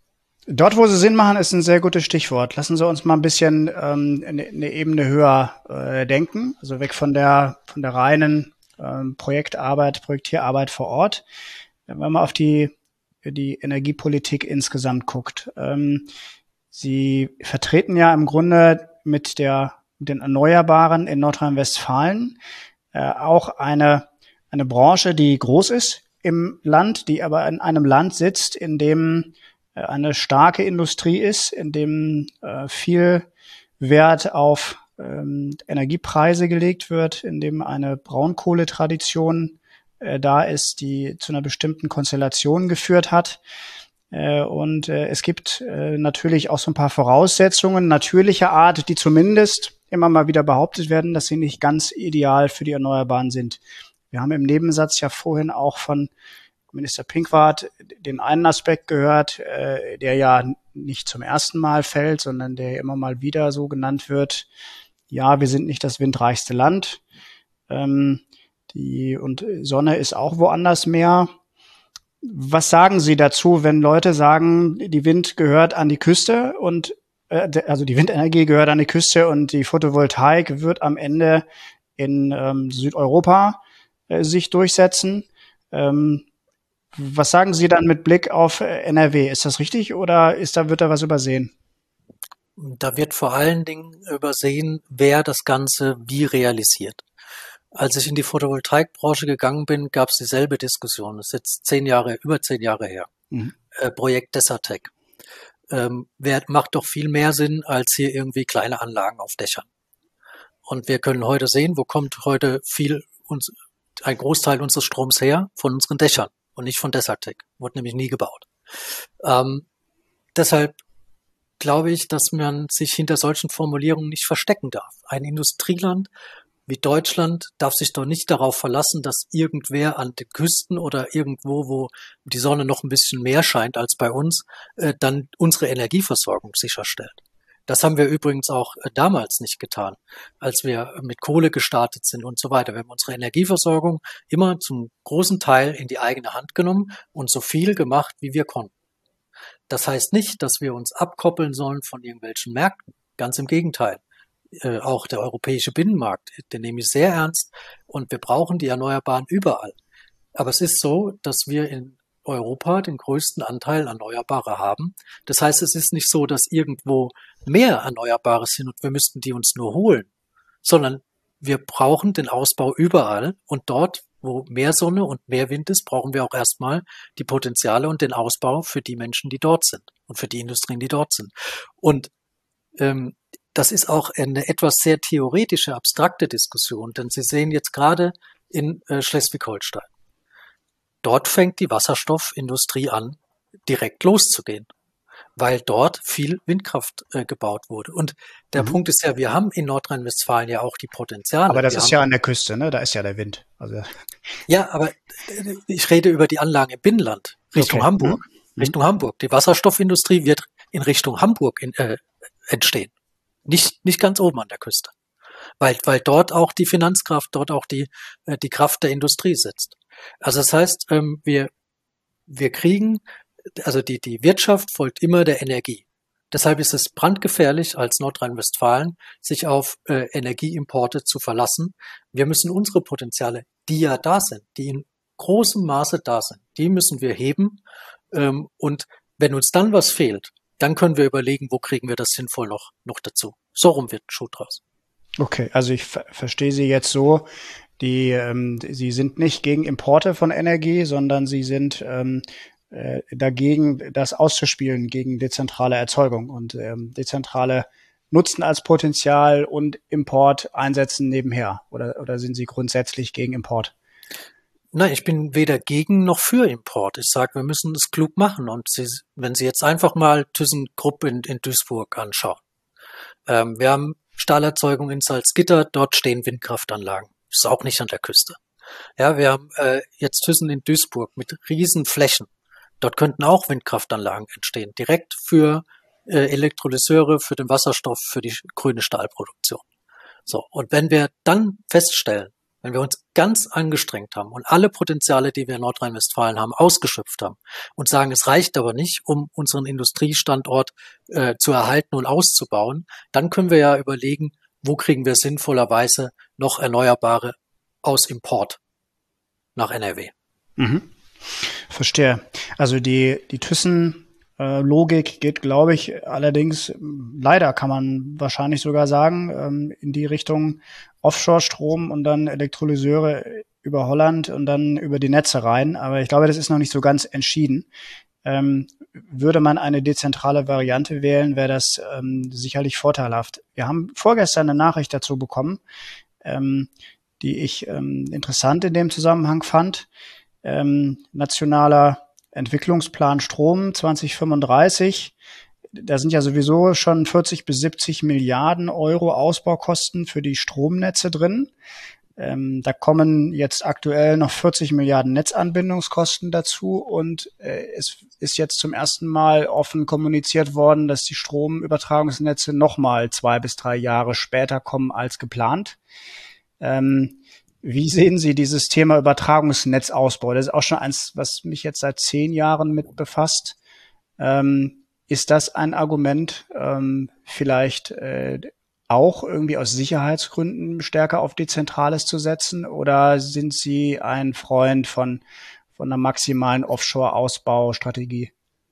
Dort, wo sie Sinn machen, ist ein sehr gutes Stichwort. Lassen Sie uns mal ein bisschen ähm, eine, eine Ebene höher äh, denken, also weg von der von der reinen ähm, Projektarbeit, Projektierarbeit vor Ort. Wenn man mal auf die die Energiepolitik insgesamt guckt. Ähm, Sie vertreten ja im Grunde mit der mit den Erneuerbaren in Nordrhein-Westfalen äh, auch eine eine Branche, die groß ist im Land, die aber in einem Land sitzt, in dem eine starke Industrie ist, in dem äh, viel Wert auf ähm, Energiepreise gelegt wird, in dem eine Braunkohletradition äh, da ist, die zu einer bestimmten Konstellation geführt hat. Äh, und äh, es gibt äh, natürlich auch so ein paar Voraussetzungen natürlicher Art, die zumindest immer mal wieder behauptet werden, dass sie nicht ganz ideal für die Erneuerbaren sind. Wir haben im Nebensatz ja vorhin auch von Minister Pinkwart den einen Aspekt gehört, äh, der ja nicht zum ersten Mal fällt, sondern der immer mal wieder so genannt wird. Ja, wir sind nicht das windreichste Land. Ähm, die und Sonne ist auch woanders mehr. Was sagen Sie dazu, wenn Leute sagen, die Wind gehört an die Küste und äh, also die Windenergie gehört an die Küste und die Photovoltaik wird am Ende in ähm, Südeuropa äh, sich durchsetzen? Ähm, Was sagen Sie dann mit Blick auf N R W? Ist das richtig oder ist da, wird da was übersehen? Da wird vor allen Dingen übersehen, wer das Ganze wie realisiert. Als ich in die Photovoltaikbranche gegangen bin, gab es dieselbe Diskussion. Das ist jetzt zehn Jahre, über zehn Jahre her. Mhm. Äh, Projekt Desertec. Ähm, wer, macht doch viel mehr Sinn als hier irgendwie kleine Anlagen auf Dächern. Und wir können heute sehen, wo kommt heute viel, uns, ein Großteil unseres Stroms her? Von unseren Dächern. Und nicht von Desertec. Wurde nämlich nie gebaut. Ähm, deshalb glaube ich, dass man sich hinter solchen Formulierungen nicht verstecken darf. Ein Industrieland wie Deutschland darf sich doch nicht darauf verlassen, dass irgendwer an den Küsten oder irgendwo, wo die Sonne noch ein bisschen mehr scheint als bei uns, äh, dann unsere Energieversorgung sicherstellt. Das haben wir übrigens auch äh, damals nicht getan, als wir mit Kohle gestartet sind und so weiter. Wir haben unsere Energieversorgung immer zum großen Teil in die eigene Hand genommen und so viel gemacht, wie wir konnten. Das heißt nicht, dass wir uns abkoppeln sollen von irgendwelchen Märkten. Ganz im Gegenteil. Äh, auch der europäische Binnenmarkt, den nehme ich sehr ernst und wir brauchen die Erneuerbaren überall. Aber es ist so, dass wir in Europa den größten Anteil Erneuerbare haben. Das heißt, es ist nicht so, dass irgendwo mehr Erneuerbare sind und wir müssten die uns nur holen, sondern wir brauchen den Ausbau überall und dort, wo mehr Sonne und mehr Wind ist, brauchen wir auch erstmal die Potenziale und den Ausbau für die Menschen, die dort sind und für die Industrien, die dort sind. Und ähm, das ist auch eine etwas sehr theoretische, abstrakte Diskussion, denn Sie sehen jetzt gerade in äh, Schleswig-Holstein. Dort fängt die Wasserstoffindustrie an, direkt loszugehen, weil dort viel Windkraft äh, gebaut wurde. Und der mhm. Punkt ist ja, wir haben in Nordrhein-Westfalen ja auch die Potenziale. Aber das wir ist ja an der Küste, ne? Da ist ja der Wind. Also ja, aber ich rede über die Anlagen im Binnenland, Richtung okay. Hamburg. Mhm. Richtung Hamburg. Die Wasserstoffindustrie wird in Richtung Hamburg in, äh, entstehen. Nicht, nicht ganz oben an der Küste. Weil, weil dort auch die Finanzkraft, dort auch die, äh, die Kraft der Industrie sitzt. Also das heißt, ähm, wir, wir kriegen, also die, die Wirtschaft folgt immer der Energie. Deshalb ist es brandgefährlich, als Nordrhein-Westfalen sich auf äh, Energieimporte zu verlassen. Wir müssen unsere Potenziale, die ja da sind, die in großem Maße da sind, die müssen wir heben. Ähm, und wenn uns dann was fehlt, dann können wir überlegen, wo kriegen wir das sinnvoll noch, noch dazu. So rum wird ein Schuh draus. Okay, also ich ver- verstehe Sie jetzt so, die, ähm, Sie sind nicht gegen Importe von Energie, sondern Sie sind ähm, äh, dagegen, das auszuspielen gegen dezentrale Erzeugung und ähm, dezentrale Nutzen als Potenzial und Import einsetzen nebenher. Oder, oder sind Sie grundsätzlich gegen Import? Nein, ich bin weder gegen noch für Import. Ich sage, wir müssen es klug machen. Und Sie, wenn Sie jetzt einfach mal ThyssenKrupp in, in Duisburg anschauen. Ähm, wir haben Stahlerzeugung in Salzgitter, dort stehen Windkraftanlagen. Ist auch nicht an der Küste. Ja, wir haben äh, jetzt Thyssen in Duisburg mit riesen Flächen. Dort könnten auch Windkraftanlagen entstehen, direkt für äh, Elektrolyseure, für den Wasserstoff, für die grüne Stahlproduktion. So, und wenn wir dann feststellen, wenn wir uns ganz angestrengt haben und alle Potenziale, die wir in Nordrhein-Westfalen haben, ausgeschöpft haben und sagen, es reicht aber nicht, um unseren Industriestandort äh, zu erhalten und auszubauen, dann können wir ja überlegen, wo kriegen wir sinnvollerweise noch Erneuerbare aus Import nach N R W. Mhm. Verstehe. Also die, die Thyssen-Logik geht, glaube ich, allerdings, leider kann man wahrscheinlich sogar sagen, in die Richtung Offshore-Strom und dann Elektrolyseure über Holland und dann über die Netze rein. Aber ich glaube, das ist noch nicht so ganz entschieden. Ähm, würde man eine dezentrale Variante wählen, wäre das ähm, sicherlich vorteilhaft. Wir haben vorgestern eine Nachricht dazu bekommen, ähm, die ich ähm, interessant in dem Zusammenhang fand. Ähm, nationaler Entwicklungsplan Strom zwanzig fünfunddreißig. Da sind ja sowieso schon vierzig bis siebzig Milliarden Euro Ausbaukosten für die Stromnetze drin. Ähm, da kommen jetzt aktuell noch vierzig Milliarden Netzanbindungskosten dazu und äh, es ist jetzt zum ersten Mal offen kommuniziert worden, dass die Stromübertragungsnetze nochmal zwei bis drei Jahre später kommen als geplant. Ähm, wie sehen Sie dieses Thema Übertragungsnetzausbau? Das ist auch schon eins, was mich jetzt seit zehn Jahren mit befasst. Ähm, ist das ein Argument, ähm, vielleicht äh, auch irgendwie aus Sicherheitsgründen stärker auf Dezentrales zu setzen? Oder sind Sie ein Freund von, von einer maximalen Offshore-Ausbaustrategie?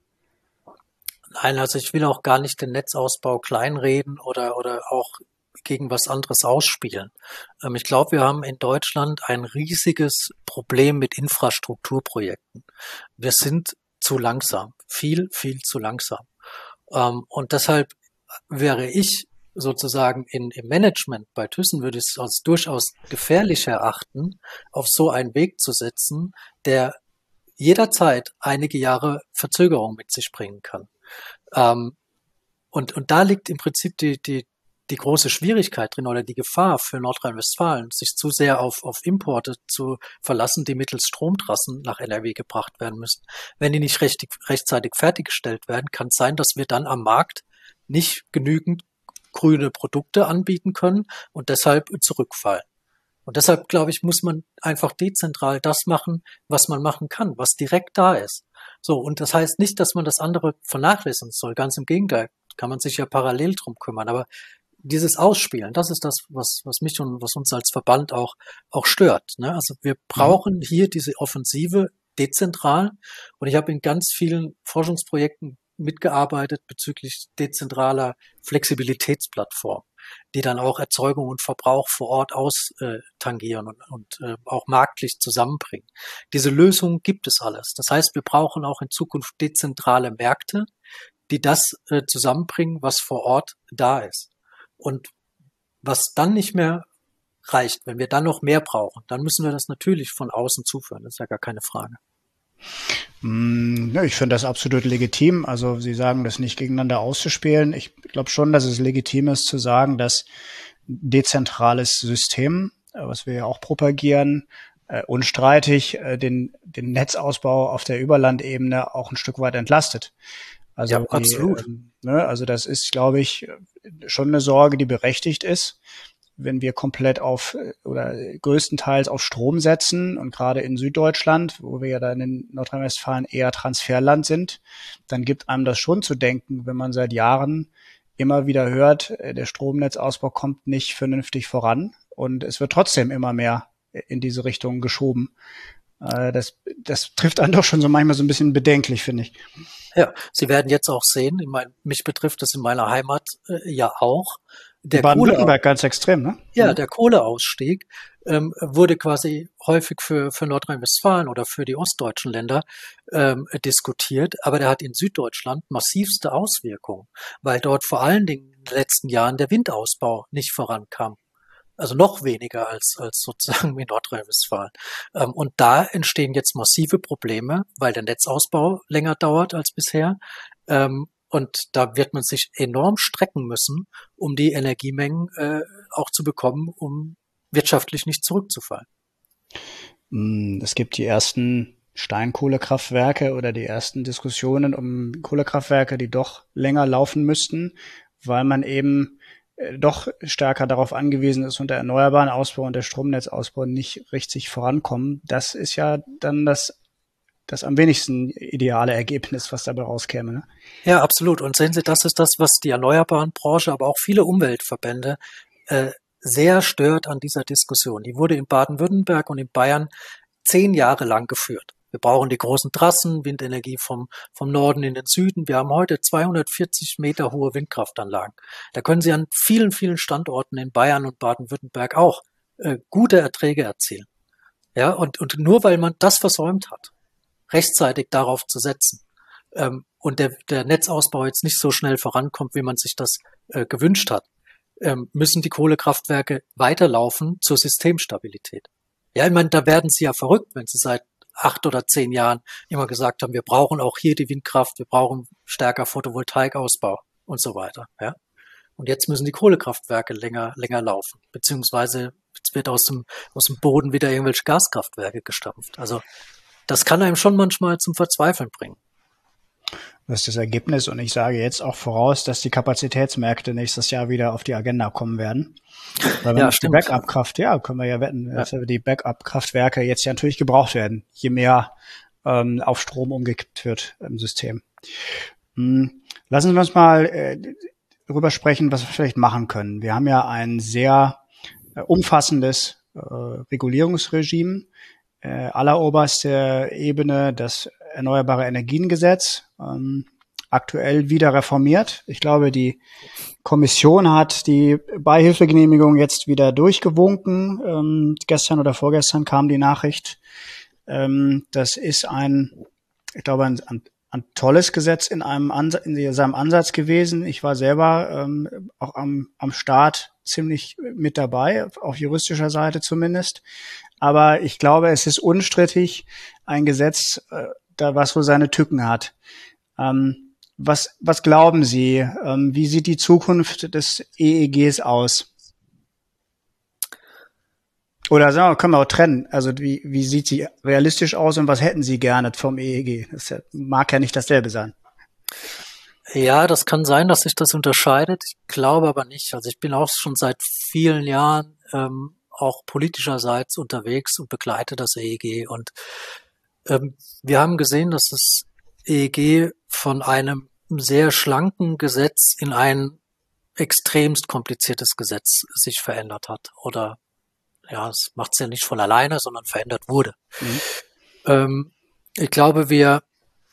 Nein, also ich will auch gar nicht den Netzausbau kleinreden oder, oder auch gegen was anderes ausspielen. Ähm, ich glaube, wir haben in Deutschland ein riesiges Problem mit Infrastrukturprojekten. Wir sind zu langsam, viel, viel zu langsam. Ähm, und deshalb wäre ich sozusagen in, im Management bei Thyssen würde ich es als durchaus gefährlich erachten, auf so einen Weg zu setzen, der jederzeit einige Jahre Verzögerung mit sich bringen kann. Ähm, und, und da liegt im Prinzip die, die, die große Schwierigkeit drin oder die Gefahr für Nordrhein-Westfalen, sich zu sehr auf, auf Importe zu verlassen, die mittels Stromtrassen nach N R W gebracht werden müssen. Wenn die nicht recht, rechtzeitig fertiggestellt werden, kann es sein, dass wir dann am Markt nicht genügend grüne Produkte anbieten können und deshalb zurückfallen. Und deshalb, glaube ich, muss man einfach dezentral das machen, was man machen kann, was direkt da ist. So, und das heißt nicht, dass man das andere vernachlässigen soll. Ganz im Gegenteil, kann man sich ja parallel drum kümmern. Aber dieses Ausspielen, das ist das, was, was mich und was uns als Verband auch, auch stört. Ne? Also wir brauchen hier diese Offensive dezentral. Und ich habe in ganz vielen Forschungsprojekten mitgearbeitet bezüglich dezentraler Flexibilitätsplattformen, die dann auch Erzeugung und Verbrauch vor Ort austangieren und, und äh, auch marktlich zusammenbringen. Diese Lösungen gibt es alles. Das heißt, wir brauchen auch in Zukunft dezentrale Märkte, die das äh, zusammenbringen, was vor Ort da ist. Und was dann nicht mehr reicht, wenn wir dann noch mehr brauchen, dann müssen wir das natürlich von außen zuführen. Das ist ja gar keine Frage. Ich finde das absolut legitim. Also Sie sagen, das nicht gegeneinander auszuspielen. Ich glaube schon, dass es legitim ist zu sagen, dass dezentrales System, was wir ja auch propagieren, unstreitig den, den Netzausbau auf der Überlandebene auch ein Stück weit entlastet. Also ja, absolut. Die, ne, also das ist, glaube ich, schon eine Sorge, die berechtigt ist. Wenn wir komplett auf oder größtenteils auf Strom setzen und gerade in Süddeutschland, wo wir ja dann in Nordrhein-Westfalen eher Transferland sind, dann gibt einem das schon zu denken, wenn man seit Jahren immer wieder hört, der Stromnetzausbau kommt nicht vernünftig voran und es wird trotzdem immer mehr in diese Richtung geschoben. Das, das trifft einen doch schon so manchmal so ein bisschen bedenklich, finde ich. Ja, Sie werden jetzt auch sehen, ich meine, mich betrifft das in meiner Heimat äh, ja auch. Der Baden-Württemberg ganz extrem, ne? Ja, der Kohleausstieg ähm, wurde quasi häufig für, für Nordrhein-Westfalen oder für die ostdeutschen Länder ähm, diskutiert, aber der hat in Süddeutschland massivste Auswirkungen, weil dort vor allen Dingen in den letzten Jahren der Windausbau nicht vorankam. Also noch weniger als, als sozusagen in Nordrhein-Westfalen. Ähm, und da entstehen jetzt massive Probleme, weil der Netzausbau länger dauert als bisher. Ähm, Und da wird man sich enorm strecken müssen, um die Energiemengen äh, auch zu bekommen, um wirtschaftlich nicht zurückzufallen. Es gibt die ersten Steinkohlekraftwerke oder die ersten Diskussionen um Kohlekraftwerke, die doch länger laufen müssten, weil man eben äh, doch stärker darauf angewiesen ist und der erneuerbaren Ausbau und der Stromnetzausbau nicht richtig vorankommen. Das ist ja dann das das am wenigsten ideale Ergebnis, was dabei rauskäme. Ne? Ja, absolut. Und sehen Sie, das ist das, was die erneuerbaren Branche, aber auch viele Umweltverbände äh, sehr stört an dieser Diskussion. Die wurde in Baden-Württemberg und in Bayern zehn Jahre lang geführt. Wir brauchen die großen Trassen, Windenergie vom, vom Norden in den Süden. Wir haben heute zweihundertvierzig Meter hohe Windkraftanlagen. Da können Sie an vielen, vielen Standorten in Bayern und Baden-Württemberg auch äh, gute Erträge erzielen. Ja, und, und nur weil man das versäumt hat, rechtzeitig darauf zu setzen ähm, und der, der Netzausbau jetzt nicht so schnell vorankommt, wie man sich das äh, gewünscht hat, ähm, müssen die Kohlekraftwerke weiterlaufen zur Systemstabilität. Ja, ich meine, da werden sie ja verrückt, wenn sie seit acht oder zehn Jahren immer gesagt haben, wir brauchen auch hier die Windkraft, wir brauchen stärker Photovoltaikausbau und so weiter. Ja? Und jetzt müssen die Kohlekraftwerke länger, länger laufen, beziehungsweise jetzt wird aus dem, aus dem Boden wieder irgendwelche Gaskraftwerke gestampft. Also das kann einem schon manchmal zum Verzweifeln bringen. Das ist das Ergebnis und ich sage jetzt auch voraus, dass die Kapazitätsmärkte nächstes Jahr wieder auf die Agenda kommen werden. Weil wenn Ja, die stimmt. Backup-Kraft, ja, können wir ja wetten, Ja. dass die Backup-Kraftwerke jetzt ja natürlich gebraucht werden, je mehr ähm, auf Strom umgekippt wird im System. Hm. Lassen Sie uns mal äh, darüber sprechen, was wir vielleicht machen können. Wir haben ja ein sehr äh, umfassendes äh, Regulierungsregime, äh, alleroberster Ebene das Erneuerbare Energiengesetz, ähm, aktuell wieder reformiert. Ich glaube, die Kommission hat die Beihilfegenehmigung jetzt wieder durchgewunken. Ähm, gestern oder vorgestern kam die Nachricht. Ähm, das ist ein, ich glaube, ein, ein, ein tolles Gesetz in einem Ansatz, in seinem Ansatz gewesen. Ich war selber ähm, auch am, am Start ziemlich mit dabei, auf juristischer Seite zumindest. Aber ich glaube, es ist unstrittig ein Gesetz, äh, da was wohl seine Tücken hat. Ähm, was, was glauben Sie? Ähm, wie sieht die Zukunft des E E Gs aus? Oder sagen wir, können wir auch trennen. Also wie, wie sieht sie realistisch aus und was hätten Sie gerne vom E E G? Das mag ja nicht dasselbe sein. Ja, das kann sein, dass sich das unterscheidet. Ich glaube aber nicht. Also ich bin auch schon seit vielen Jahren ähm, auch politischerseits unterwegs und begleite das E E G. Und ähm, wir haben gesehen, dass das E E G von einem sehr schlanken Gesetz in ein extremst kompliziertes Gesetz sich verändert hat. Oder ja, es macht es ja nicht von alleine, sondern verändert wurde. Mhm. Ähm, ich glaube, wir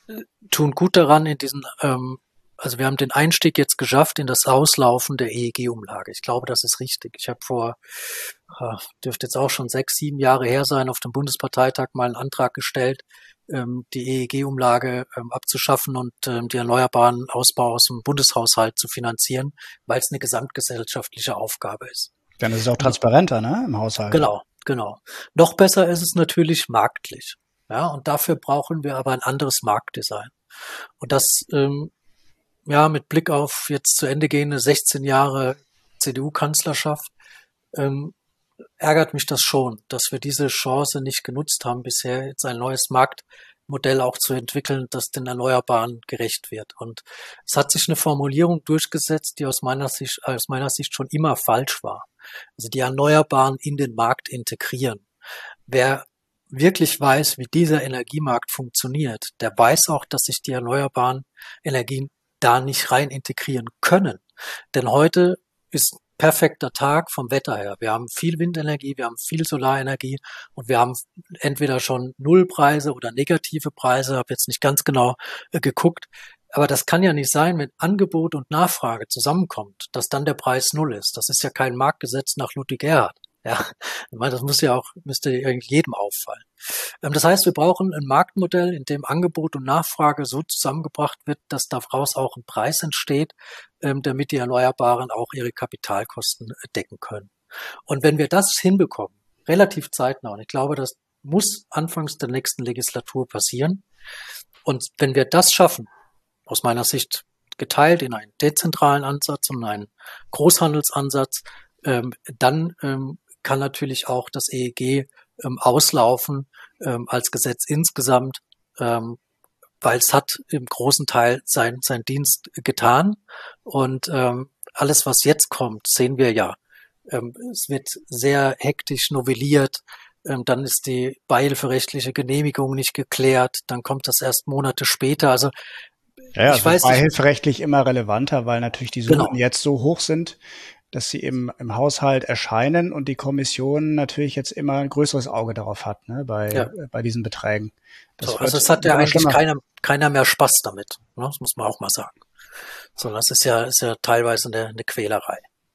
tun gut daran, in diesen, ähm, also wir haben den Einstieg jetzt geschafft in das Auslaufen der E E G-Umlage. Ich glaube, das ist richtig. Ich habe vor, äh, dürfte jetzt auch schon sechs, sieben Jahre her sein, auf dem Bundesparteitag mal einen Antrag gestellt, ähm, die E E G-Umlage ähm, abzuschaffen und ähm, die erneuerbaren Ausbau aus dem Bundeshaushalt zu finanzieren, weil es eine gesamtgesellschaftliche Aufgabe ist. Dann ist es auch transparenter, ne, im Haushalt. Genau, genau. Noch besser ist es natürlich marktlich. Ja, und dafür brauchen wir aber ein anderes Marktdesign. Und das, ähm, ja, mit Blick auf jetzt zu Ende gehende sechzehn Jahre C D U-Kanzlerschaft, ähm, ärgert mich das schon, dass wir diese Chance nicht genutzt haben, bisher jetzt ein neues Marktmodell auch zu entwickeln, das den Erneuerbaren gerecht wird. Und es hat sich eine Formulierung durchgesetzt, die aus meiner Sicht, aus meiner Sicht schon immer falsch war. Also die Erneuerbaren in den Markt integrieren. Wer wirklich weiß, wie dieser Energiemarkt funktioniert, der weiß auch, dass sich die erneuerbaren Energien da nicht rein integrieren können. Denn heute ist perfekter Tag vom Wetter her. Wir haben viel Windenergie, wir haben viel Solarenergie und wir haben entweder schon Nullpreise oder negative Preise, habe jetzt nicht ganz genau äh, geguckt. Aber das kann ja nicht sein, wenn Angebot und Nachfrage zusammenkommt, dass dann der Preis null ist. Das ist ja kein Marktgesetz nach Ludwig Erhard. Ja, ich meine, das muss ja auch, müsste irgendwie jedem auffallen. Das heißt, wir brauchen ein Marktmodell, in dem Angebot und Nachfrage so zusammengebracht wird, dass daraus auch ein Preis entsteht, damit die Erneuerbaren auch ihre Kapitalkosten decken können. Und wenn wir das hinbekommen, relativ zeitnah, und ich glaube, das muss anfangs der nächsten Legislatur passieren, und wenn wir das schaffen, aus meiner Sicht geteilt in einen dezentralen Ansatz und einen Großhandelsansatz, dann kann natürlich auch das E E G ähm, auslaufen ähm, als Gesetz insgesamt, ähm, weil es hat im großen Teil sein, sein Dienst getan. Und ähm, alles, was jetzt kommt, sehen wir ja. Ähm, es wird sehr hektisch novelliert. Ähm, dann ist die beihilferechtliche Genehmigung nicht geklärt. Dann kommt das erst Monate später. Also ja, ja, ich weiß nicht, beihilferechtlich immer relevanter, weil natürlich die Summen genau. jetzt so hoch sind, dass sie im, im Haushalt erscheinen und die Kommission natürlich jetzt immer ein größeres Auge darauf hat, ne, bei, ja. bei diesen Beträgen. Das so, also es hat ja eigentlich keiner, keiner mehr Spaß damit, ne? Das muss man auch mal sagen. Sondern es ist ja, ist ja teilweise eine, eine Quälerei.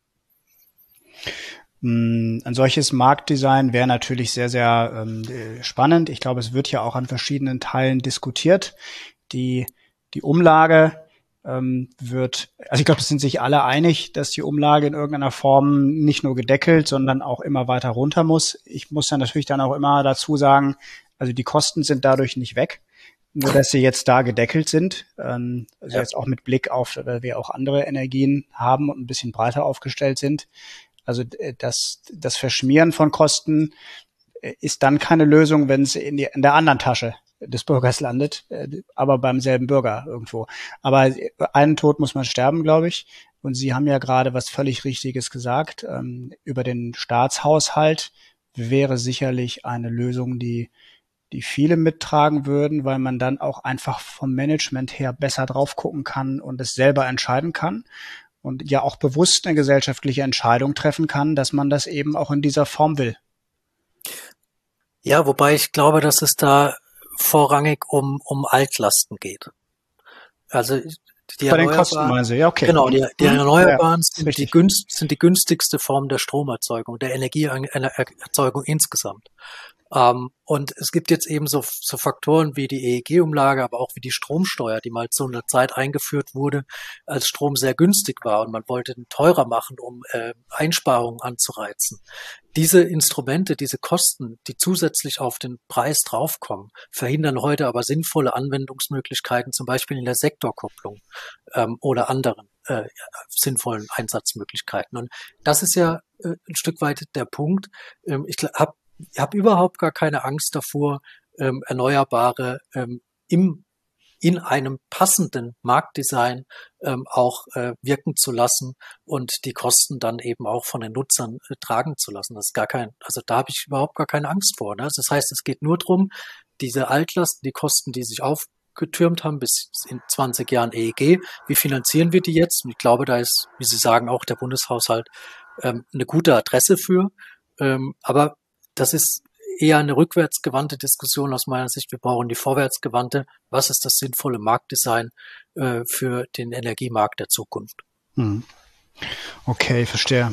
Ein solches Marktdesign wäre natürlich sehr, sehr ähm, spannend. Ich glaube, es wird ja auch an verschiedenen Teilen diskutiert. Die, die Umlage ähm, wird, also ich glaube, es sind sich alle einig, dass die Umlage in irgendeiner Form nicht nur gedeckelt, sondern auch immer weiter runter muss. Ich muss ja natürlich dann auch immer dazu sagen, Also die Kosten sind dadurch nicht weg, nur dass sie jetzt da gedeckelt sind. Ähm, also ja. Jetzt auch mit Blick auf, weil wir auch andere Energien haben und ein bisschen breiter aufgestellt sind. Also das, das Verschmieren von Kosten ist dann keine Lösung, wenn es in, die, in der anderen Tasche des Bürgers landet, aber beim selben Bürger irgendwo. Aber einen Tod muss man sterben, glaube ich. Und Sie haben ja gerade was völlig Richtiges gesagt. Ähm, über den Staatshaushalt wäre sicherlich eine Lösung, die die viele mittragen würden, weil man dann auch einfach vom Management her besser drauf gucken kann und es selber entscheiden kann und ja auch bewusst eine gesellschaftliche Entscheidung treffen kann, dass man das eben auch in dieser Form will. Ja, wobei ich glaube, dass es da vorrangig um um Altlasten geht. Also die Bei den Kosten meinen Sie, ja, okay. Genau, die, die Erneuerbaren ja, sind, die günst, sind die günstigste Form der Stromerzeugung, der Energieerzeugung insgesamt. Ähm, und es gibt jetzt eben so, so Faktoren wie die E E G-Umlage, aber auch wie die Stromsteuer, die mal zu einer Zeit eingeführt wurde, als Strom sehr günstig war und man wollte ihn teurer machen, um äh, Einsparungen anzureizen. Diese Instrumente, diese Kosten, die zusätzlich auf den Preis draufkommen, verhindern heute aber sinnvolle Anwendungsmöglichkeiten, zum Beispiel in der Sektorkopplung ähm, oder anderen äh, sinnvollen Einsatzmöglichkeiten. Und das ist ja äh, ein Stück weit der Punkt. Ähm, ich habe Ich habe überhaupt gar keine Angst davor, ähm, Erneuerbare ähm, im, in einem passenden Marktdesign ähm, auch äh, wirken zu lassen und die Kosten dann eben auch von den Nutzern äh, tragen zu lassen. Das ist gar kein, also da habe ich überhaupt gar keine Angst vor. Ne? Das heißt, es geht nur darum, diese Altlasten, die Kosten, die sich aufgetürmt haben bis in zwanzig Jahren E E G, wie finanzieren wir die jetzt? Und ich glaube, da ist, wie Sie sagen, auch der Bundeshaushalt ähm, eine gute Adresse für. Ähm, aber das ist eher eine rückwärtsgewandte Diskussion aus meiner Sicht. Wir brauchen die vorwärtsgewandte. Was ist das sinnvolle Marktdesign äh, für den Energiemarkt der Zukunft? Hm. Okay, verstehe.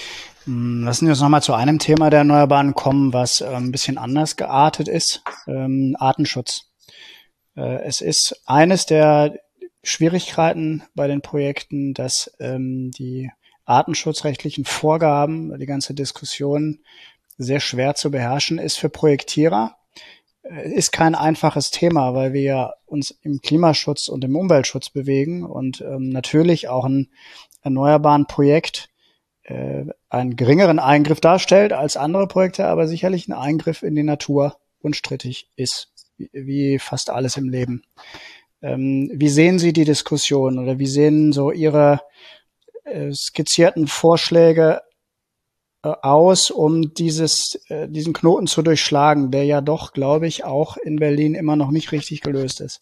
Lassen wir uns nochmal zu einem Thema der Erneuerbaren kommen, was äh, ein bisschen anders geartet ist. Ähm, Artenschutz. Äh, es ist eines der Schwierigkeiten bei den Projekten, dass ähm, die artenschutzrechtlichen Vorgaben, die ganze Diskussion sehr schwer zu beherrschen ist für Projektierer. Ist kein einfaches Thema, weil wir ja uns im Klimaschutz und im Umweltschutz bewegen und ähm, natürlich auch ein erneuerbaren Projekt äh, einen geringeren Eingriff darstellt als andere Projekte, aber sicherlich ein Eingriff in die Natur unstrittig ist, wie, wie fast alles im Leben. Ähm, wie sehen Sie die Diskussion oder wie sehen so Ihre äh, skizzierten Vorschläge aus, um dieses, äh, diesen Knoten zu durchschlagen, der ja doch, glaube ich, auch in Berlin immer noch nicht richtig gelöst ist?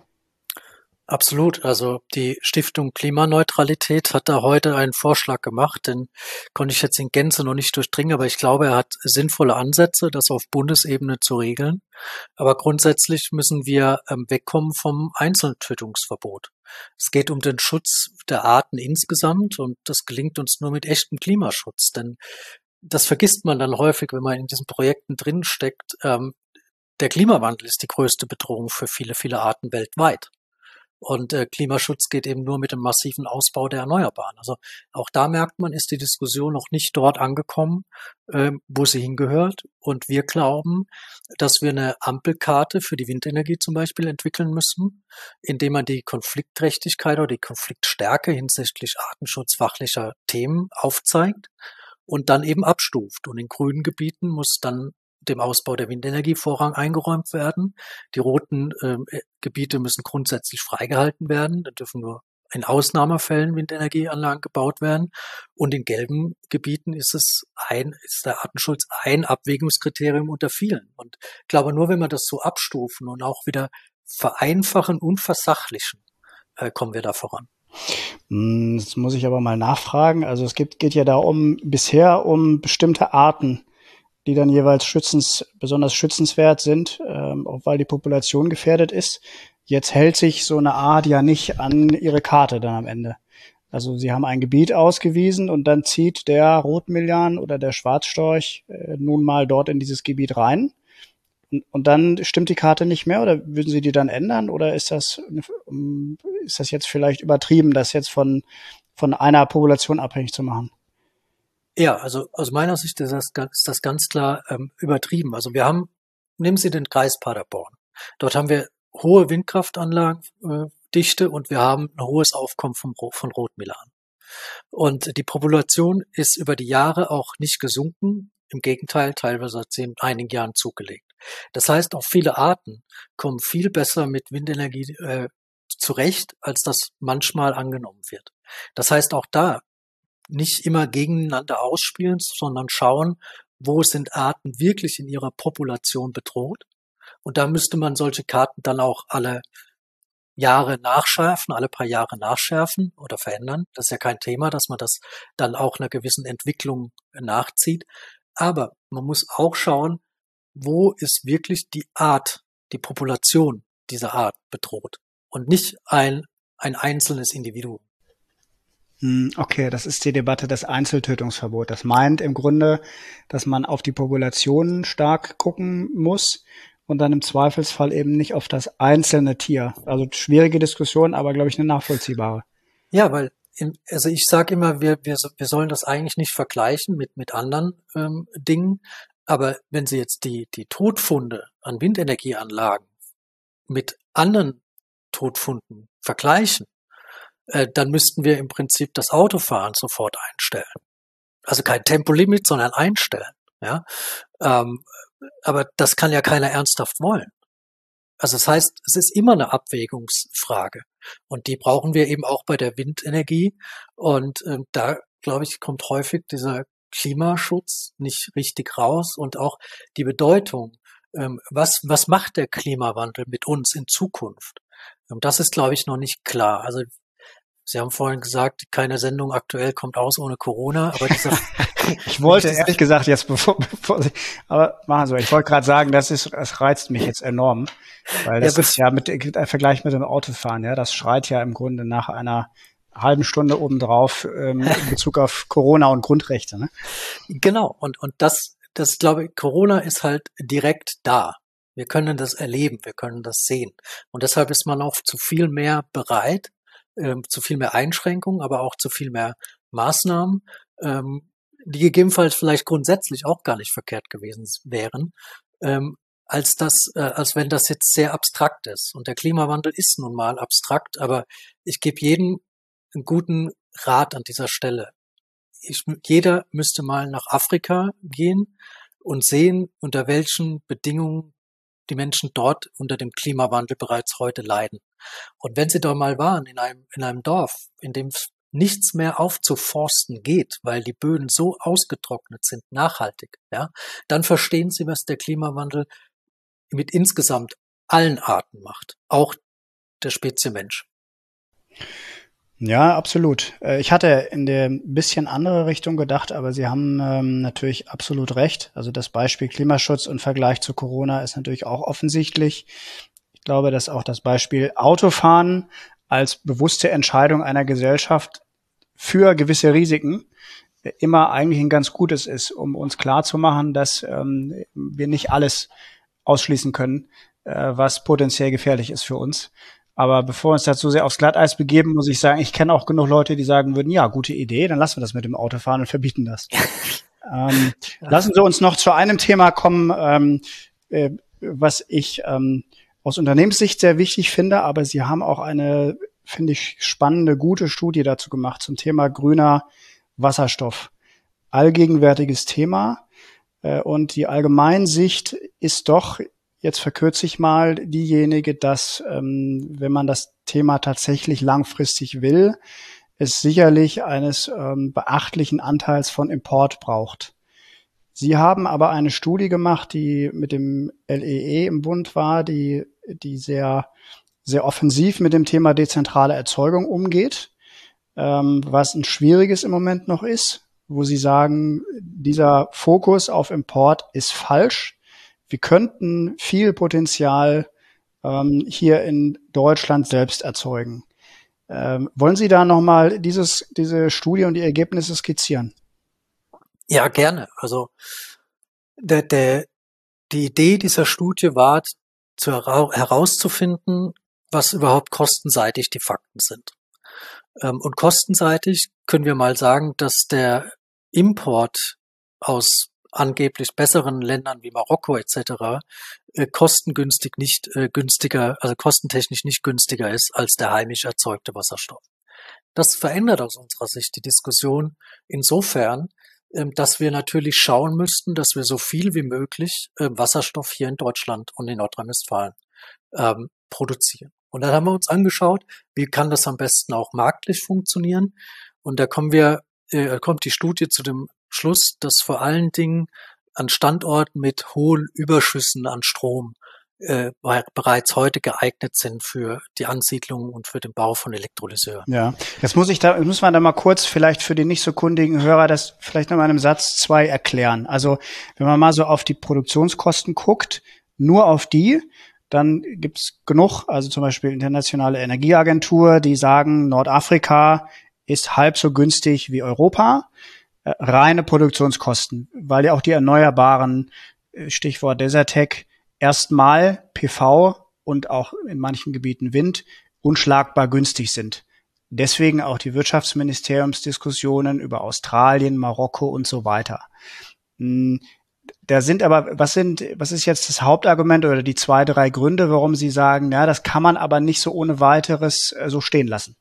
Absolut. Also die Stiftung Klimaneutralität hat da heute einen Vorschlag gemacht, den konnte ich jetzt in Gänze noch nicht durchdringen, aber ich glaube, er hat sinnvolle Ansätze, das auf Bundesebene zu regeln. Aber grundsätzlich müssen wir ähm, wegkommen vom Einzeltötungsverbot. Es geht um den Schutz der Arten insgesamt und das gelingt uns nur mit echtem Klimaschutz, denn das vergisst man dann häufig, wenn man in diesen Projekten drin steckt. Ähm, der Klimawandel ist die größte Bedrohung für viele, viele Arten weltweit. Und äh, Klimaschutz geht eben nur mit dem massiven Ausbau der Erneuerbaren. Also auch da merkt man, ist die Diskussion noch nicht dort angekommen, äh, wo sie hingehört. Und wir glauben, dass wir eine Ampelkarte für die Windenergie zum Beispiel entwickeln müssen, indem man die Konfliktträchtigkeit oder die Konfliktstärke hinsichtlich artenschutzfachlicher Themen aufzeigt und dann eben abstuft. Und in grünen Gebieten muss dann dem Ausbau der Windenergie Vorrang eingeräumt werden. Die roten äh, Gebiete müssen grundsätzlich freigehalten werden. Da dürfen nur in Ausnahmefällen Windenergieanlagen gebaut werden. Und in gelben Gebieten ist es ein, ist der Artenschutz ein Abwägungskriterium unter vielen. Und ich glaube, nur wenn wir das so abstufen und auch wieder vereinfachen und versachlichen, äh, kommen wir da voran. Jetzt muss ich aber mal nachfragen. Also es geht, geht ja da um bisher um bestimmte Arten, die dann jeweils schützens, besonders schützenswert sind, ähm, auch weil die Population gefährdet ist. Jetzt hält sich so eine Art ja nicht an ihre Karte dann am Ende. Also sie haben ein Gebiet ausgewiesen und dann zieht der Rotmillian oder der Schwarzstorch äh, nun mal dort in dieses Gebiet rein. Und, und dann stimmt die Karte nicht mehr oder würden Sie die dann ändern oder ist das, ist das jetzt vielleicht übertrieben, das jetzt von, von einer Population abhängig zu machen? Ja, also aus meiner Sicht ist das, ist das ganz klar ähm, übertrieben. Also wir haben nehmen Sie den Kreis Paderborn. Dort haben wir hohe Windkraftanlagendichte äh, und wir haben ein hohes Aufkommen vom, von Rotmilan. Und die Population ist über die Jahre auch nicht gesunken, im Gegenteil, teilweise hat sie in einigen Jahren zugelegt. Das heißt, auch viele Arten kommen viel besser mit Windenergie äh, zurecht, als das manchmal angenommen wird. Das heißt, auch da nicht immer gegeneinander ausspielen, sondern schauen, wo sind Arten wirklich in ihrer Population bedroht. Und da müsste man solche Karten dann auch alle Jahre nachschärfen, alle paar Jahre nachschärfen oder verändern. Das ist ja kein Thema, dass man das dann auch einer gewissen Entwicklung nachzieht. Aber man muss auch schauen, wo ist wirklich die Art, die Population dieser Art bedroht und nicht ein, ein einzelnes Individuum. Okay, das ist die Debatte des Einzeltötungsverbots. Das meint im Grunde, dass man auf die Populationen stark gucken muss und dann im Zweifelsfall eben nicht auf das einzelne Tier. Also schwierige Diskussion, aber glaube ich eine nachvollziehbare. Ja, weil im, also ich sage immer, wir, wir, wir sollen das eigentlich nicht vergleichen mit, mit anderen ähm, Dingen. Aber wenn Sie jetzt die, die Todfunde an Windenergieanlagen mit anderen Todfunden vergleichen, äh, dann müssten wir im Prinzip das Autofahren sofort einstellen. Also kein Tempolimit, sondern einstellen. Ja, ähm, aber das kann ja keiner ernsthaft wollen. Also das heißt, es ist immer eine Abwägungsfrage und die brauchen wir eben auch bei der Windenergie und äh, da, glaube ich, kommt häufig dieser Klimaschutz nicht richtig raus und auch die Bedeutung, ähm, was, was macht der Klimawandel mit uns in Zukunft? Und das ist, glaube ich, noch nicht klar. Also Sie haben vorhin gesagt, keine Sendung aktuell kommt aus ohne Corona, aber dieser ich wollte ehrlich gesagt jetzt, bevor, bevor Sie, aber machen Sie, ich wollte gerade sagen, das ist, das reizt mich jetzt enorm, weil das ja, ist ja mit im Vergleich mit dem Autofahren, ja, das schreit ja im Grunde nach einer halben Stunde obendrauf ähm, in Bezug auf Corona und Grundrechte, ne? Genau, und und das, das glaube ich, Corona ist halt direkt da. Wir können das erleben, wir können das sehen, und deshalb ist man auch zu viel mehr bereit, ähm, zu viel mehr Einschränkungen, aber auch zu viel mehr Maßnahmen, ähm, die gegebenenfalls vielleicht grundsätzlich auch gar nicht verkehrt gewesen wären, ähm, als das, äh, als wenn das jetzt sehr abstrakt ist. Und der Klimawandel ist nun mal abstrakt, aber ich gebe jedem einen guten Rat an dieser Stelle. Ich, jeder müsste mal nach Afrika gehen und sehen, unter welchen Bedingungen die Menschen dort unter dem Klimawandel bereits heute leiden. Und wenn sie da mal waren in einem, in einem Dorf, in dem nichts mehr aufzuforsten geht, weil die Böden so ausgetrocknet sind, nachhaltig, ja, dann verstehen sie, was der Klimawandel mit insgesamt allen Arten macht, auch der Spezie Mensch. Ja, absolut. Ich hatte in der bisschen andere Richtung gedacht, aber Sie haben ähm, natürlich absolut recht. Also das Beispiel Klimaschutz im Vergleich zu Corona ist natürlich auch offensichtlich. Ich glaube, dass auch das Beispiel Autofahren als bewusste Entscheidung einer Gesellschaft für gewisse Risiken immer eigentlich ein ganz gutes ist, um uns klarzumachen, dass ähm, wir nicht alles ausschließen können, äh, was potenziell gefährlich ist für uns. Aber bevor wir uns dazu sehr aufs Glatteis begeben, muss ich sagen, ich kenne auch genug Leute, die sagen würden, ja, gute Idee, dann lassen wir das mit dem Autofahren und verbieten das. ähm, lassen Sie uns noch zu einem Thema kommen, ähm, äh, was ich ähm, aus Unternehmenssicht sehr wichtig finde, aber Sie haben auch eine, finde ich, spannende, gute Studie dazu gemacht zum Thema grüner Wasserstoff. Allgegenwärtiges Thema, äh, und die Allgemeinsicht ist doch, jetzt verkürze ich mal, diejenige, dass, ähm, wenn man das Thema tatsächlich langfristig will, es sicherlich eines ähm, beachtlichen Anteils von Import braucht. Sie haben aber eine Studie gemacht, die mit dem L E E im Bund war, die, die sehr, sehr offensiv mit dem Thema dezentrale Erzeugung umgeht, ähm, was ein schwieriges im Moment noch ist, wo Sie sagen, dieser Fokus auf Import ist falsch. Wir könnten viel Potenzial ähm, hier in Deutschland selbst erzeugen. Ähm, wollen Sie da nochmal dieses, diese Studie und die Ergebnisse skizzieren? Ja, gerne. Also der, der, die Idee dieser Studie war, zu hera- herauszufinden, was überhaupt kostenseitig die Fakten sind. Ähm, und kostenseitig können wir mal sagen, dass der Import aus angeblich besseren Ländern wie Marokko et cetera äh, kostengünstig nicht äh, günstiger, also kostentechnisch nicht günstiger ist als der heimisch erzeugte Wasserstoff. Das verändert aus unserer Sicht die Diskussion insofern, ähm, dass wir natürlich schauen müssten, dass wir so viel wie möglich äh, Wasserstoff hier in Deutschland und in Nordrhein-Westfalen ähm, produzieren. Und dann haben wir uns angeschaut, wie kann das am besten auch marktlich funktionieren. Und da kommen wir, äh, kommt die Studie zu dem Schluss, dass vor allen Dingen an Standorten mit hohen Überschüssen an Strom äh, bereits heute geeignet sind für die Ansiedlung und für den Bau von Elektrolyseuren. Ja, jetzt muss ich da, muss man da mal kurz vielleicht für die nicht so kundigen Hörer das vielleicht noch mal in einem Satz zwei erklären. Also wenn man mal so auf die Produktionskosten guckt, nur auf die, dann gibt's genug, also zum Beispiel Internationale Energieagentur, die sagen, Nordafrika ist halb so günstig wie Europa. Äh, reine Produktionskosten, weil ja auch die erneuerbaren, Stichwort Desertec, erstmal P V und auch in manchen Gebieten Wind unschlagbar günstig sind. Deswegen auch die Wirtschaftsministeriumsdiskussionen über Australien, Marokko und so weiter. Da sind aber, was sind, was ist jetzt das Hauptargument oder die zwei, drei Gründe, warum Sie sagen, ja, das kann man aber nicht so ohne weiteres so stehen lassen?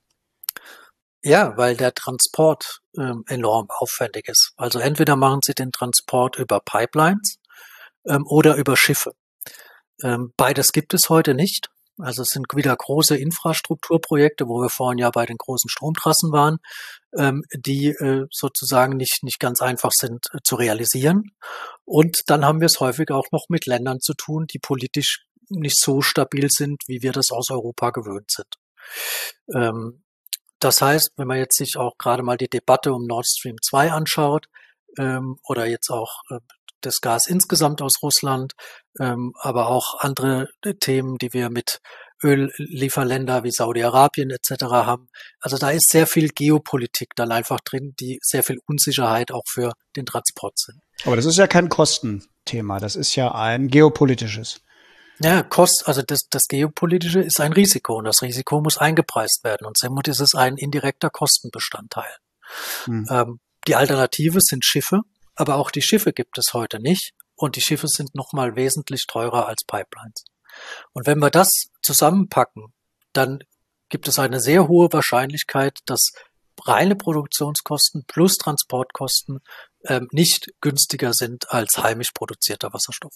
Ja, weil der Transport ähm, enorm aufwendig ist. Also entweder machen Sie den Transport über Pipelines ähm, oder über Schiffe. Ähm, beides gibt es heute nicht. Also es sind wieder große Infrastrukturprojekte, wo wir vorhin ja bei den großen Stromtrassen waren, ähm, die äh, sozusagen nicht nicht ganz einfach sind äh, zu realisieren. Und dann haben wir es häufig auch noch mit Ländern zu tun, die politisch nicht so stabil sind, wie wir das aus Europa gewöhnt sind. Ähm, Das heißt, wenn man jetzt sich auch gerade mal die Debatte um Nord Stream zwei anschaut, ähm, oder jetzt auch äh, das Gas insgesamt aus Russland, ähm, aber auch andere äh, Themen, die wir mit Öllieferländer wie Saudi-Arabien et cetera haben. Also da ist sehr viel Geopolitik dann einfach drin, die sehr viel Unsicherheit auch für den Transport sind. Aber das ist ja kein Kostenthema, das ist ja ein geopolitisches. Ja, Kost, also das, das Geopolitische ist ein Risiko und das Risiko muss eingepreist werden und somit ist es ein indirekter Kostenbestandteil. Hm. Ähm, die Alternative sind Schiffe, aber auch die Schiffe gibt es heute nicht und die Schiffe sind nochmal wesentlich teurer als Pipelines. Und wenn wir das zusammenpacken, dann gibt es eine sehr hohe Wahrscheinlichkeit, dass reine Produktionskosten plus Transportkosten ähm, nicht günstiger sind als heimisch produzierter Wasserstoff.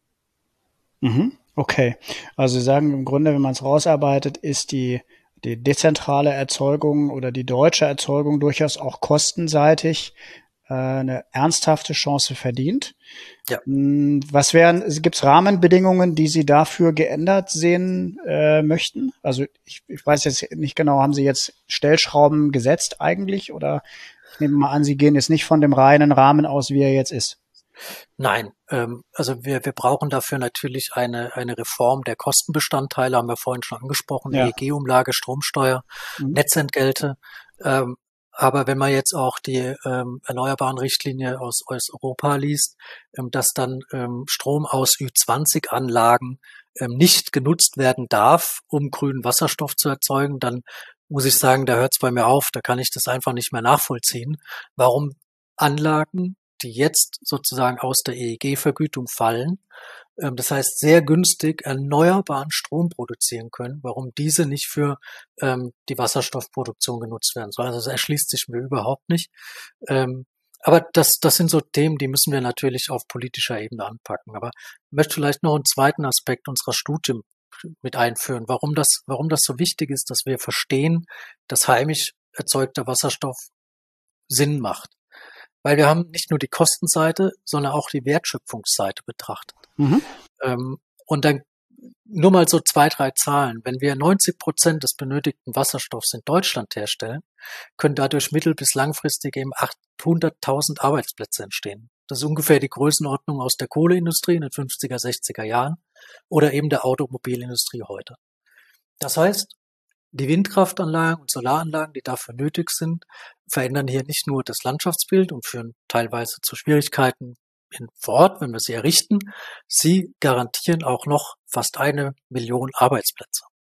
Mhm. Okay, also Sie sagen im Grunde, wenn man es rausarbeitet, ist die, die dezentrale Erzeugung oder die deutsche Erzeugung durchaus auch kostenseitig äh, eine ernsthafte Chance verdient. Ja. Was wären, gibt es Rahmenbedingungen, die Sie dafür geändert sehen äh, möchten? Also ich, ich weiß jetzt nicht genau, haben Sie jetzt Stellschrauben gesetzt eigentlich oder ich nehme mal an, Sie gehen jetzt nicht von dem reinen Rahmen aus, wie er jetzt ist. Nein, ähm, also wir, wir brauchen dafür natürlich eine, eine Reform der Kostenbestandteile, haben wir vorhin schon angesprochen, ja. E E G-Umlage, Stromsteuer, mhm. Netzentgelte. Ähm, aber wenn man jetzt auch die ähm, erneuerbaren Richtlinie aus, aus Europa liest, ähm, dass dann ähm, Strom aus Ü zwanzig Anlagen ähm, nicht genutzt werden darf, um grünen Wasserstoff zu erzeugen, dann muss ich sagen, da hört es bei mir auf, da kann ich das einfach nicht mehr nachvollziehen, warum Anlagen, die jetzt sozusagen aus der E E G-Vergütung fallen, ähm, das heißt sehr günstig erneuerbaren Strom produzieren können, warum diese nicht für ähm, die Wasserstoffproduktion genutzt werden sollen. Also das erschließt sich mir überhaupt nicht. Ähm, aber das, das sind so Themen, die müssen wir natürlich auf politischer Ebene anpacken. Aber ich möchte vielleicht noch einen zweiten Aspekt unserer Studie mit einführen, warum das, warum das so wichtig ist, dass wir verstehen, dass heimisch erzeugter Wasserstoff Sinn macht. Weil wir haben nicht nur die Kostenseite, sondern auch die Wertschöpfungsseite betrachtet. Mhm. Ähm, und dann nur mal so zwei, drei Zahlen. Wenn wir neunzig Prozent des benötigten Wasserstoffs in Deutschland herstellen, können dadurch mittel- bis langfristig eben achthunderttausend Arbeitsplätze entstehen. Das ist ungefähr die Größenordnung aus der Kohleindustrie in den fünfziger, sechziger Jahren oder eben der Automobilindustrie heute. Das heißt, die Windkraftanlagen und Solaranlagen, die dafür nötig sind, verändern hier nicht nur das Landschaftsbild und führen teilweise zu Schwierigkeiten in, vor Ort, wenn wir sie errichten. Sie garantieren auch noch fast eine Million Arbeitsplätze.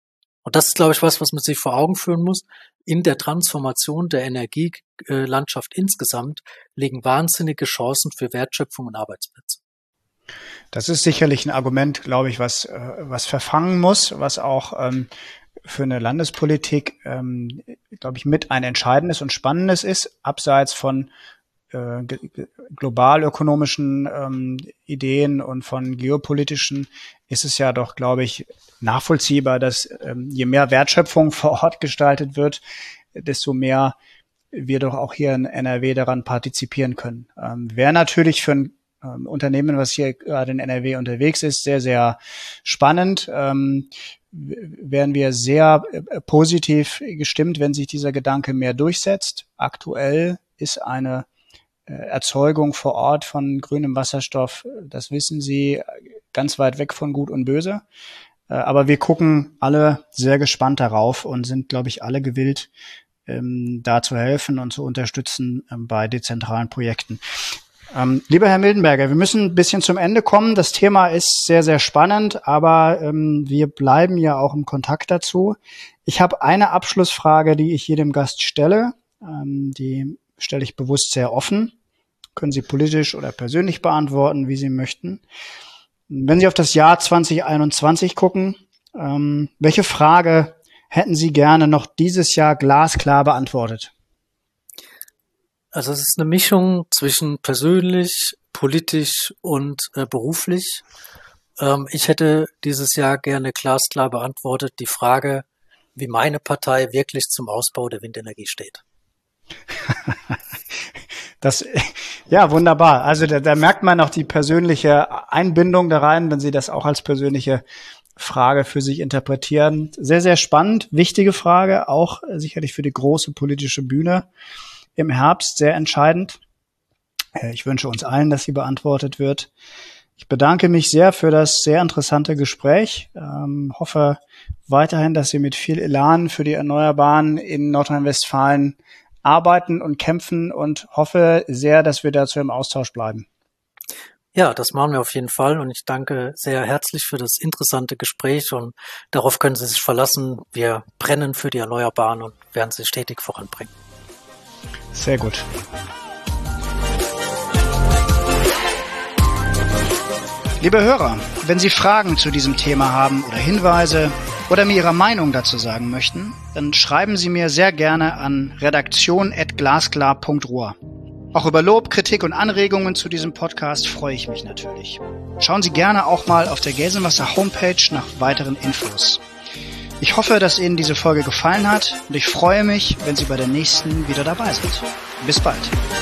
Und das ist, glaube ich, was, was man sich vor Augen führen muss. In der Transformation der Energielandschaft insgesamt liegen wahnsinnige Chancen für Wertschöpfung und Arbeitsplätze. Das ist sicherlich ein Argument, glaube ich, was, was verfangen muss, was auch ähm, für eine Landespolitik, ähm, glaube ich, mit ein entscheidendes und spannendes ist, abseits von äh, globalökonomischen ähm, Ideen und von geopolitischen, ist es ja doch, glaube ich, nachvollziehbar, dass ähm, je mehr Wertschöpfung vor Ort gestaltet wird, desto mehr wir doch auch hier in N R W daran partizipieren können. Ähm, wäre natürlich für ein ähm, Unternehmen, was hier gerade in N R W unterwegs ist, sehr, sehr spannend. Ähm, wären wir sehr äh, positiv gestimmt, wenn sich dieser Gedanke mehr durchsetzt. Aktuell ist eine äh, Erzeugung vor Ort von grünem Wasserstoff, das wissen Sie, ganz weit weg von Gut und Böse. Äh, aber wir gucken alle sehr gespannt darauf und sind, glaube ich, alle gewillt, ähm, da zu helfen und zu unterstützen ähm, bei dezentralen Projekten. Ähm, lieber Herr Mildenberger, wir müssen ein bisschen zum Ende kommen. Das Thema ist sehr, sehr spannend, aber ähm, wir bleiben ja auch im Kontakt dazu. Ich habe eine Abschlussfrage, die ich jedem Gast stelle. Ähm, die stelle ich bewusst sehr offen. Können Sie politisch oder persönlich beantworten, wie Sie möchten. Wenn Sie auf das Jahr zwanzig einundzwanzig gucken, ähm, welche Frage hätten Sie gerne noch dieses Jahr glasklar beantwortet? Also es ist eine Mischung zwischen persönlich, politisch und äh, beruflich. Ähm, ich hätte dieses Jahr gerne glasklar beantwortet die Frage, wie meine Partei wirklich zum Ausbau der Windenergie steht. Das, ja, wunderbar. Also da, da merkt man auch die persönliche Einbindung da rein, wenn Sie das auch als persönliche Frage für sich interpretieren. Sehr, sehr spannend. Wichtige Frage, auch sicherlich für die große politische Bühne im Herbst, sehr entscheidend. Ich wünsche uns allen, dass sie beantwortet wird. Ich bedanke mich sehr für das sehr interessante Gespräch. Ähm, hoffe weiterhin, dass Sie mit viel Elan für die Erneuerbaren in Nordrhein-Westfalen arbeiten und kämpfen und hoffe sehr, dass wir dazu im Austausch bleiben. Ja, das machen wir auf jeden Fall und ich danke sehr herzlich für das interessante Gespräch und darauf können Sie sich verlassen. Wir brennen für die Erneuerbaren und werden sie stetig voranbringen. Sehr gut. Liebe Hörer, wenn Sie Fragen zu diesem Thema haben oder Hinweise oder mir Ihre Meinung dazu sagen möchten, dann schreiben Sie mir sehr gerne an redaktion at glasklar punkt ruhr. Auch über Lob, Kritik und Anregungen zu diesem Podcast freue ich mich natürlich. Schauen Sie gerne auch mal auf der Gelsenwasser Homepage nach weiteren Infos. Ich hoffe, dass Ihnen diese Folge gefallen hat und ich freue mich, wenn Sie bei der nächsten wieder dabei sind. Bis bald.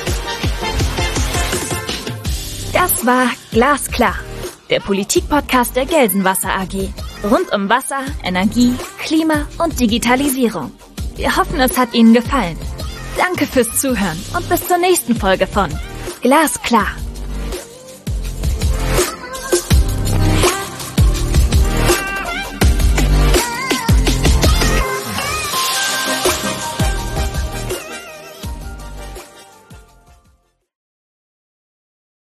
Das war Glasklar, der Politik-Podcast der Gelsenwasser A G. Rund um Wasser, Energie, Klima und Digitalisierung. Wir hoffen, es hat Ihnen gefallen. Danke fürs Zuhören und bis zur nächsten Folge von Glasklar.